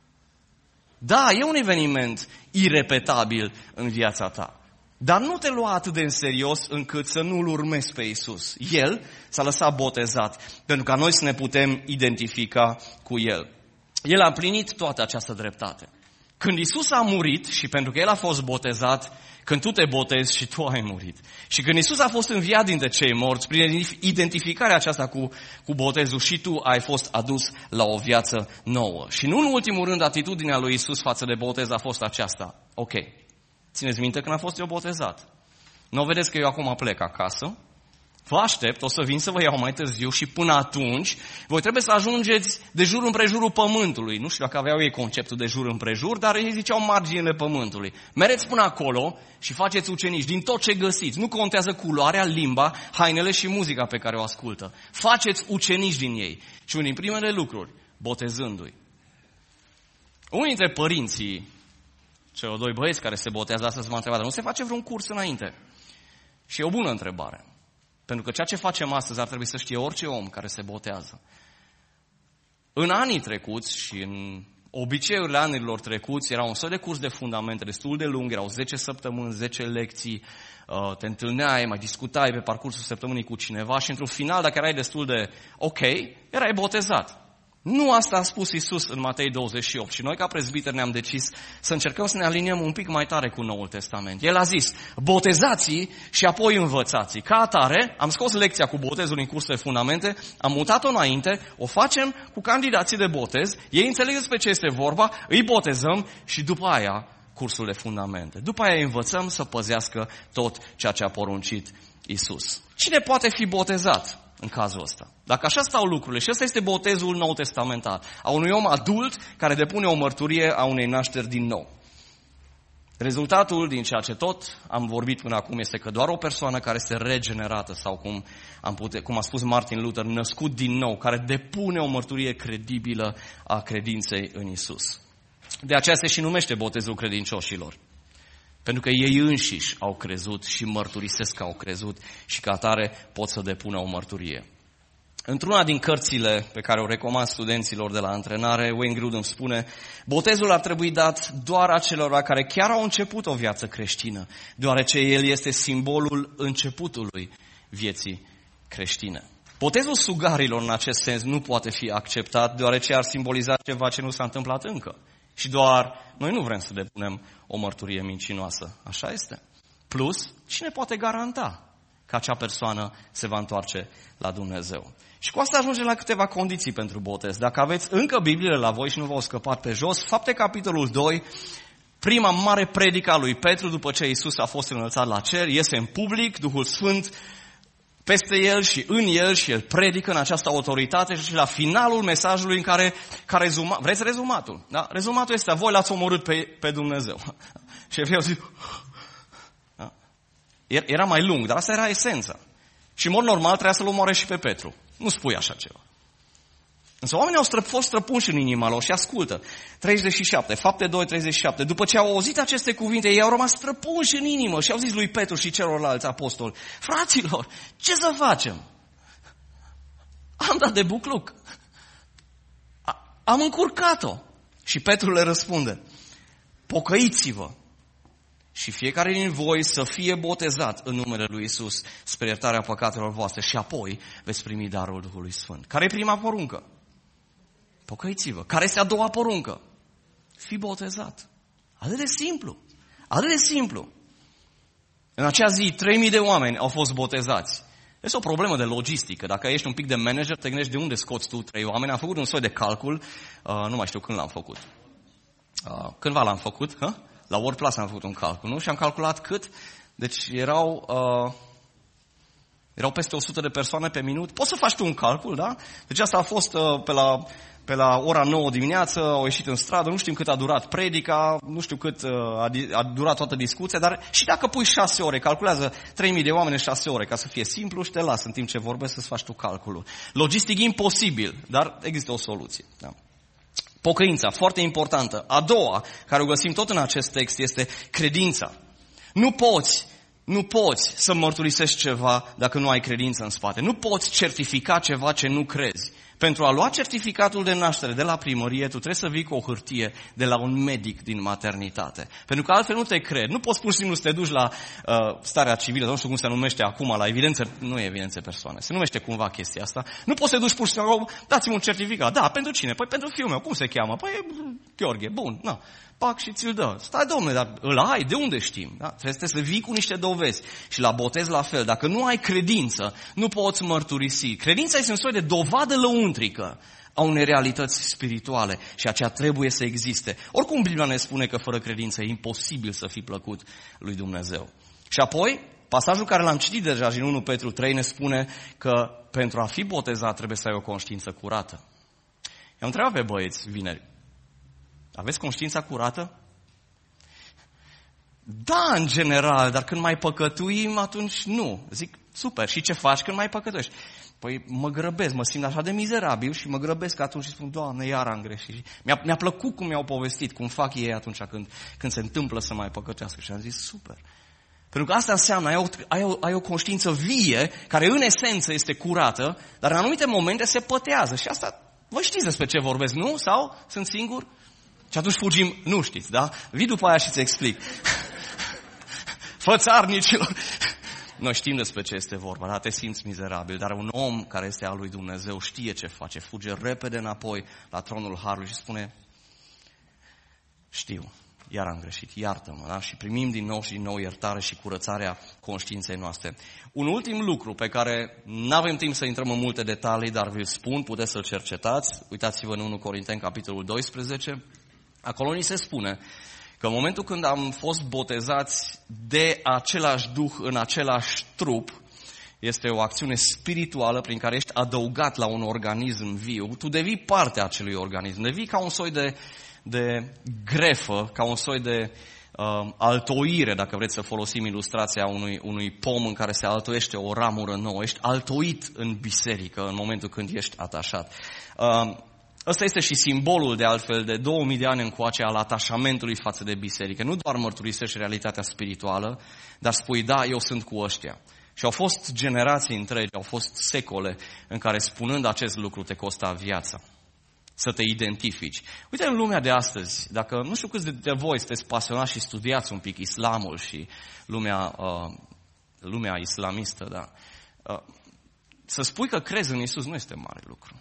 Da, e un eveniment irepetabil în viața ta. Dar nu te lua atât de în serios încât să nu-L urmezi pe Iisus. El s-a lăsat botezat, pentru ca noi să ne putem identifica cu El. El a împlinit toată această dreptate. Când Iisus a murit și pentru că El a fost botezat, când tu te botezi și tu ai murit. Și când Iisus a fost înviat dintre cei morți, prin identificarea aceasta cu botezul, și tu ai fost adus la o viață nouă. Și nu în ultimul rând, atitudinea lui Iisus față de botez a fost aceasta. Ok, țineți minte când a fost eu botezat. Nu vedeți că eu acum plec acasă? Vă aștept, o să vin să vă iau mai târziu și până atunci voi trebuie să ajungeți de jur împrejurul pământului. Nu știu dacă aveau ei conceptul de jur împrejur, dar ei ziceau marginile pământului. Mereți până acolo și faceți ucenici din tot ce găsiți. Nu contează culoarea, limba, hainele și muzica pe care o ascultă. Faceți ucenici din ei. Și unul din primele lucruri, botezându-i. Unul dintre părinții celor 2 băieți care se botează astăzi m-a întrebat, nu se face vreun curs înainte? Și e o bună întrebare. Pentru că ceea ce facem astăzi ar trebui să știe orice om care se botează. În anii trecuți și în obiceiurile anilor trecuți era un soi de curs de fundamente destul de lung, erau 10 săptămâni, 10 lecții, te întâlneai, mai discutai pe parcursul săptămânii cu cineva și într-un final, dacă erai destul de ok, erai botezat. Nu asta a spus Iisus în Matei 28 și noi ca prezbiteri ne-am decis să încercăm să ne aliniem un pic mai tare cu Noul Testament. El a zis, botezați și apoi învățați. Ca atare, am scos lecția cu botezul în cursul de fundamente, am mutat-o înainte, o facem cu candidații de botez, ei înțeleg despre ce este vorba, îi botezăm și după aia cursul de fundamente. După aia îi învățăm să păzească tot ceea ce a poruncit Iisus. Cine poate fi botezat în cazul ăsta? Dacă așa stau lucrurile, și ăsta este botezul nou testamental, a unui om adult care depune o mărturie a unei nașteri din nou. Rezultatul din ceea ce tot am vorbit până acum este că doar o persoană care este regenerată sau cum a spus Martin Luther, născut din nou, care depune o mărturie credibilă a credinței în Iisus. De aceea se și numește botezul credincioșilor. Pentru că ei înșiși au crezut și mărturisesc că au crezut și ca atare pot să depună o mărturie. Într-una din cărțile pe care o recomand studenților de la antrenare, Wayne Grudem spune, botezul ar trebui dat doar acelora care chiar au început o viață creștină, deoarece el este simbolul începutului vieții creștine. Botezul sugarilor în acest sens nu poate fi acceptat, deoarece ar simboliza ceva ce nu s-a întâmplat încă. Și doar noi nu vrem să depunem o mărturie mincinoasă. Așa este. Plus, cine poate garanta că acea persoană se va întoarce la Dumnezeu? Și cu asta ajungem la câteva condiții pentru botez. Dacă aveți încă Bibliile la voi și nu v-au scăpat pe jos, Fapte capitolul 2, prima mare predică a lui Petru după ce Iisus a fost înălțat la cer, iese în public, Duhul Sfânt peste el și în el și el predică în această autoritate și la finalul mesajului în care vreți rezumatul? Da? Rezumatul este, voi l-ați omorât pe Dumnezeu. Și eu zic, da? Era mai lung, dar asta era esența. Și în mod normal trebuia să-l omoare și pe Petru. Nu spui așa ceva. Însă oamenii au fost străpunși în inima lor și ascultă. 37, Fapte 2, 37. După ce au auzit aceste cuvinte, ei au rămas străpunși în inimă și au zis lui Petru și celorlalți apostoli, fraților, ce să facem? Am dat de bucluc. Am încurcat-o. Și Petru le răspunde, pocăiți-vă și fiecare din voi să fie botezat în numele lui Iisus spre iertarea păcatelor voastre și apoi veți primi darul Duhului Sfânt. Care e prima poruncă? Pocăiți-vă. Care este a doua poruncă? Fii botezat. Atât de simplu. Atât de simplu. În acea zi, 3000 de oameni au fost botezați. Este o problemă de logistică. Dacă ești un pic de manager, te gândești de unde scoți tu 3 oameni. Am făcut un soi de calcul. Nu mai știu când l-am făcut. Cândva l-am făcut. La WordPlus am făcut un calcul, nu? Și am calculat cât. Deci erau peste 100 de persoane pe minut. Poți să faci tu un calcul, da? Deci asta a fost pe la ora 9 dimineață, au ieșit în stradă, nu știm cât a durat predica, nu știu cât a durat toată discuția, dar și dacă pui 6 ore, calculează 3000 de oameni în 6 ore, ca să fie simplu și te las în timp ce vorbesc să-ți faci tu calculul. Logistic imposibil, dar există o soluție. Da? Pocăința, foarte importantă. A doua, care o găsim tot în acest text, este credința. Nu poți să mărturisești ceva dacă nu ai credință în spate. Nu poți certifica ceva ce nu crezi. Pentru a lua certificatul de naștere de la primărie, tu trebuie să vii cu o hârtie de la un medic din maternitate. Pentru că altfel nu te cred. Nu poți pur și simplu să te duci la starea civilă, nu știu cum se numește acum, la evidență, nu e evidențe persoane, se numește cumva chestia asta. Nu poți să te duci pur și simplu, dați-mi un certificat. Da, pentru cine? Păi pentru fiul meu. Cum se cheamă? Păi Gheorghe. Bun, na. Pac și ți-l dă. Stai, domnule, dar îl ai, de unde știm? Da? Trebuie să vii cu niște dovezi. Și la botez la fel. Dacă nu ai credință, nu poți mărturisi. Credința este un soi de dovadă lăuntrică a unei realități spirituale și aceea trebuie să existe. Oricum Biblia ne spune că fără credință e imposibil să fii plăcut lui Dumnezeu. Și apoi, pasajul care l-am citit deja din 1 Petru 3 ne spune că pentru a fi botezat trebuie să ai o conștiință curată. I-am întrebat pe băieți vineri, aveți conștiința curată? Da, în general, dar când mai păcătuim, atunci nu. Zic, super, și ce faci când mai păcătuiești? Păi mă grăbesc, mă simt așa de mizerabil și mă grăbesc atunci și spun, Doamne, iar am greșit. Mi-a plăcut cum mi-au povestit, cum fac ei atunci când se întâmplă să mai păcătească. Și am zis, super. Pentru că asta înseamnă, ai o conștiință vie, care în esență este curată, dar în anumite momente se pătează. Și asta, voi știți despre ce vorbesc, nu? Sau sunt singur? Și atunci fugim, nu știți, da? Vii după aia și ți explic. Fățarnicilor. Noi știm despre ce este vorba, da? Te simți mizerabil, dar un om care este al lui Dumnezeu știe ce face, fuge repede înapoi la tronul Harului și spune: știu, iar am greșit, iartă-mă, da? Și primim din nou și din nou iertare și curățarea conștiinței noastre. Un ultim lucru pe care nu avem timp să intrăm în multe detalii, dar vi-l spun, puteți să-l cercetați. Uitați-vă în 1 Corinteni, capitolul 12. Acolo ni se spune că în momentul când am fost botezați de același Duh în același trup, este o acțiune spirituală prin care ești adăugat la un organism viu, tu devii parte a acelui organism, devii ca un soi de grefă, ca un soi de altoire, dacă vreți să folosim ilustrația unui pom în care se altoiește o ramură nouă. Ești altoit în biserică în momentul când ești atașat. Ăsta este și simbolul, de altfel, de 2000 de ani încoace al atașamentului față de biserică. Nu doar mărturisești realitatea spirituală, dar spui: da, eu sunt cu ăștia. Și au fost generații întregi, au fost secole în care, spunând acest lucru, te costa viața. Să te identifici. Uite, în lumea de astăzi, dacă nu știu câți de voi sunteți pasionați și studiați un pic islamul și lumea islamistă, da? Să spui că crezi în Iisus nu este mare lucru.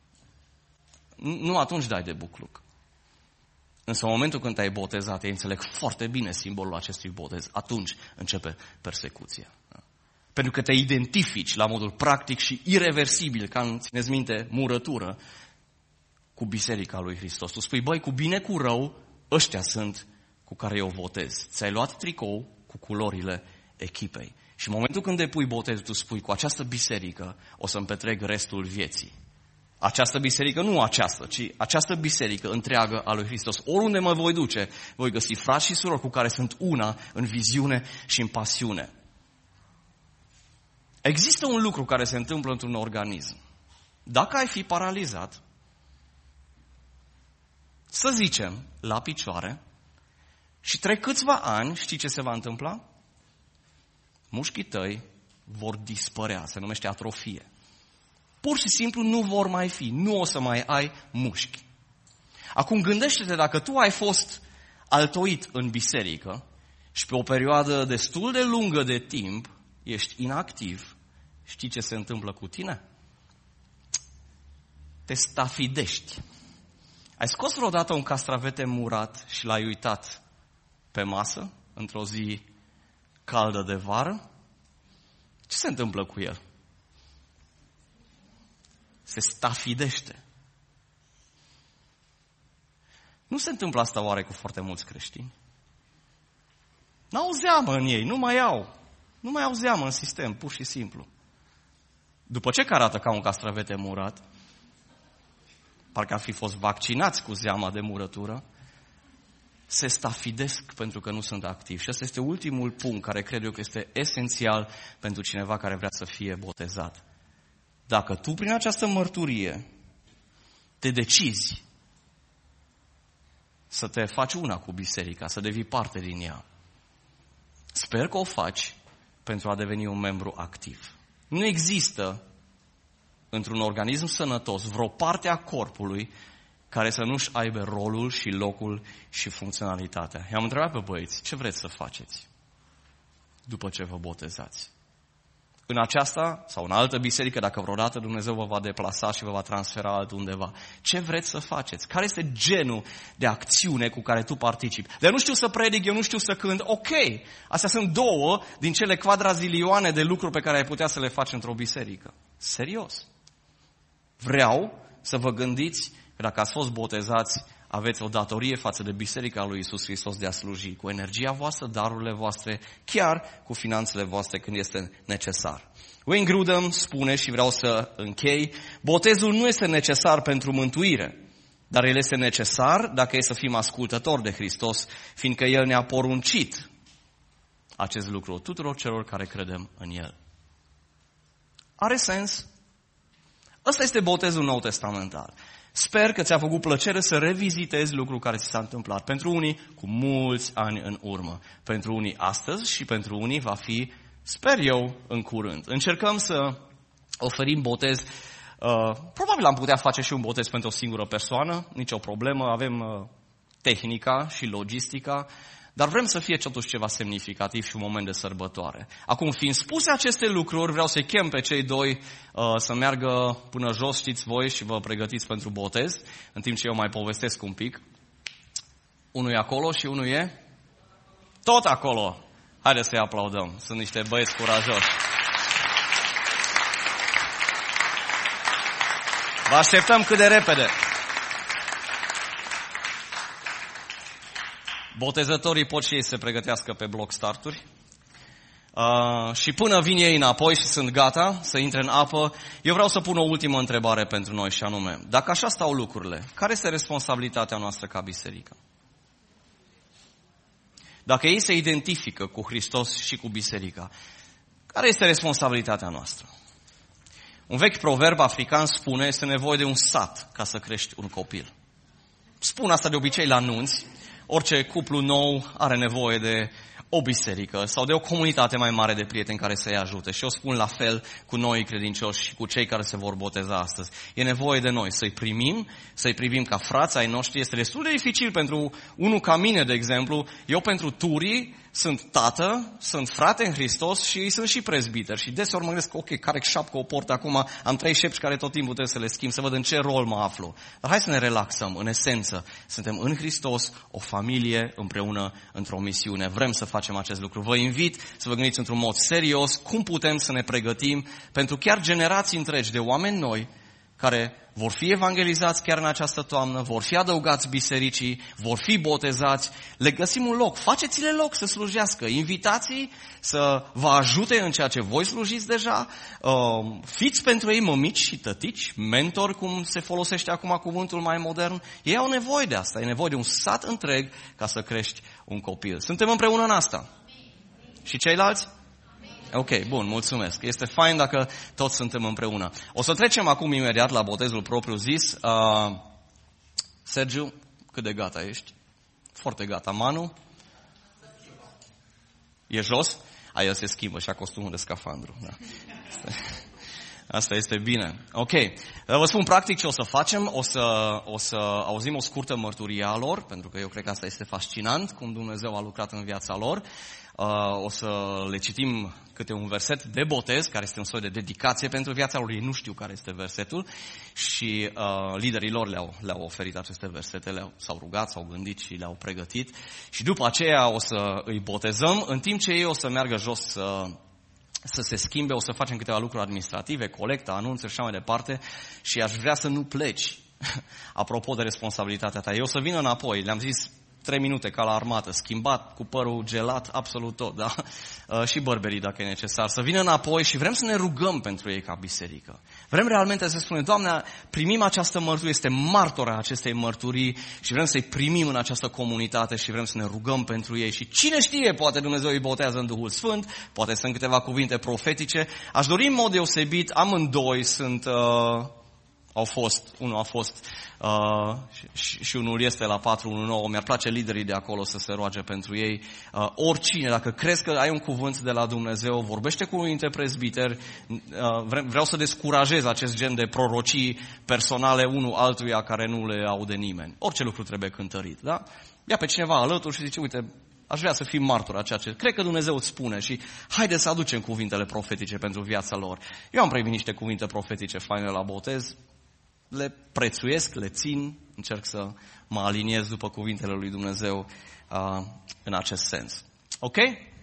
Nu atunci dai de bucluc. Însă în momentul când te-ai botezat, ei înțeleg foarte bine simbolul acestui botez, atunci începe persecuția. Da? Pentru că te identifici la modul practic și ireversibil, ca, țineți minte, murătură, cu biserica lui Hristos. Tu spui: băi, cu bine, cu rău, ăștia sunt cu care eu votez. Ți-ai luat tricou cu culorile echipei. Și în momentul când depui botezul, tu spui: cu această biserică o să-mi petrec restul vieții. Această biserică, nu aceasta, ci această biserică întreagă a lui Hristos. Oriunde mă voi duce, voi găsi frați și surori cu care sunt una în viziune și în pasiune. Există un lucru care se întâmplă într-un organism. Dacă ai fi paralizat, să zicem, la picioare, și trec câțiva ani, știi ce se va întâmpla? Mușchii tăi vor dispărea, se numește atrofie. Pur și simplu nu vor mai fi, nu o să mai ai mușchi. Acum gândește-te, dacă tu ai fost altoit în biserică și pe o perioadă destul de lungă de timp ești inactiv, știi ce se întâmplă cu tine? Te stafidești. Ai scos vreodată un castravete murat și l-ai uitat pe masă într-o zi caldă de vară? Ce se întâmplă cu el? Se stafidește. Nu se întâmplă asta oare cu foarte mulți creștini? N-au zeamă în ei, nu mai au zeamă în sistem, pur și simplu. După ce că arată ca un castravete murat, parcă ar fi fost vaccinați cu zeama de murătură, se stafidesc pentru că nu sunt activi. Și ăsta este ultimul punct care cred eu că este esențial pentru cineva care vrea să fie botezat. Dacă tu prin această mărturie te decizi să te faci una cu biserica, să devii parte din ea, sper că o faci pentru a deveni un membru activ. Nu există într-un organism sănătos vreo parte a corpului care să nu-și aibă rolul și locul și funcționalitatea. I-am întrebat pe băieți: ce vreți să faceți după ce vă botezați? În aceasta sau în altă biserică, dacă vreodată Dumnezeu vă va deplasa și vă va transfera altundeva, ce vreți să faceți? Care este genul de acțiune cu care tu participi? De nu știu să predic, eu nu știu să cânt, ok, astea sunt 2 din cele quadrazilioane de lucruri pe care ai putea să le faci într-o biserică. Serios. Vreau să vă gândiți că dacă ați fost botezați, aveți o datorie față de Biserica lui Iisus Hristos de a sluji cu energia voastră, darurile voastre, chiar cu finanțele voastre când este necesar. Wayne Grudem spune, și vreau să închei, botezul nu este necesar pentru mântuire, dar el este necesar dacă e să fim ascultători de Hristos, fiindcă El ne-a poruncit acest lucru tuturor celor care credem în El. Are sens? Ăsta este botezul nou testamental. Sper că ți-a făcut plăcere să revizitezi lucrul care ți s-a întâmplat. Pentru unii, cu mulți ani în urmă. Pentru unii astăzi și pentru unii va fi, sper eu, în curând. Încercăm să oferim botez. Probabil am putea face și un botez pentru o singură persoană, nicio problemă. Avem tehnica și logistica, dar vrem să fie totuși ceva semnificativ și un moment de sărbătoare. Acum, fiind spuse aceste lucruri, vreau să-i chem pe cei doi să meargă până jos, știți voi, și vă pregătiți pentru botez, în timp ce eu mai povestesc un pic. Unul e acolo și unul e tot acolo. Haideți să-i aplaudăm. Sunt niște băieți curajoși. Vă așteptăm cât de repede. Botezătorii pot și ei să se pregătească pe bloc starturi. Și până vin ei înapoi și sunt gata să intre în apă, eu vreau să pun o ultimă întrebare pentru noi și anume, dacă așa stau lucrurile, care este responsabilitatea noastră ca biserică? Dacă ei se identifică cu Hristos și cu biserica, care este responsabilitatea noastră? Un vechi proverb african spune, este nevoie de un sat ca să crești un copil. Spun asta de obicei la nunți. Orice cuplu nou are nevoie de o biserică sau de o comunitate mai mare de prieteni care să-i ajute. Și eu spun la fel cu noi credincioși și cu cei care se vor boteza astăzi. E nevoie de noi să-i primim, să-i privim ca frați ai noștri. Este destul de dificil pentru unul ca mine, de exemplu. Eu pentru turii sunt tată, sunt frate în Hristos și sunt și prezbiter. Și deseori mă gândesc, ok, care șapcă o port acum? Am 3 șepci care tot timpul trebuie să le schimb, să văd în ce rol mă aflu. Dar hai să ne relaxăm. În esență, suntem în Hristos, o familie împreună într-o misiune. Vrem să facem acest lucru. Vă invit să vă gândiți într-un mod serios cum putem să ne pregătim pentru chiar generații întregi de oameni noi care vor fi evangelizați chiar în această toamnă, vor fi adăugați bisericii, vor fi botezați. Le găsim un loc. Faceți-le loc să slujească. Invitați-i să vă ajute în ceea ce voi slujiți deja. Fiți pentru ei mămici și tătici, mentori, cum se folosește acum cuvântul mai modern. Ei au nevoie de asta. E nevoie de un sat întreg ca să crești un copil. Suntem împreună în asta. Și ceilalți? Ok, bun, mulțumesc. Este fain dacă toți suntem împreună. O să trecem acum imediat la botezul propriu zis. Sergiu, cât de gata ești? Foarte gata. Manu? E jos? Aia se schimbă și a costumul de scafandru. Da. Asta este bine. Ok. Vă spun practic ce o să facem. O să auzim o scurtă mărturie a lor, pentru că eu cred că asta este fascinant, cum Dumnezeu a lucrat în viața lor. O să le citim câte un verset de botez, care este un soi de dedicație pentru viața lor. Ei nu știu care este versetul și liderii lor le-au oferit aceste versete, s-au rugat, s-au gândit și le-au pregătit. Și după aceea o să îi botezăm, în timp ce ei o să meargă jos să se schimbe, o să facem câteva lucruri administrative, colectă, anunțuri și așa mai departe și aș vrea să nu pleci. Apropo de responsabilitatea ta, eu o să vin înapoi, le-am zis 3 minute ca la armată, schimbat, cu părul gelat, absolut tot, da? Și bărberii dacă e necesar. Să vină înapoi și vrem să ne rugăm pentru ei ca biserică. Vrem realmente să spunem, Doamne, primim această mărturie, este martora acestei mărturii și vrem să-i primim în această comunitate și vrem să ne rugăm pentru ei. Și cine știe, poate Dumnezeu îi botează în Duhul Sfânt, poate sunt câteva cuvinte profetice. Aș dori în mod deosebit, amândoi sunt... Unul a fost și unul este la 419. Mi-ar place liderii de acolo să se roage pentru ei. Oricine, dacă crezi că ai un cuvânt de la Dumnezeu, vorbește cu unul dintre prezbiteri. Vreau să descurajez acest gen de prorocii personale unul altuia care nu le aude nimeni. Orice lucru trebuie cântărit, da? Ia pe cineva alături și zice, uite, aș vrea să fim martor a ceea ce cred că Dumnezeu îți spune și haide să aducem cuvintele profetice pentru viața lor. Eu am primit niște cuvinte profetice faine la botez. Le prețuiesc, le țin, încerc să mă aliniez după cuvintele lui Dumnezeu în acest sens. Ok?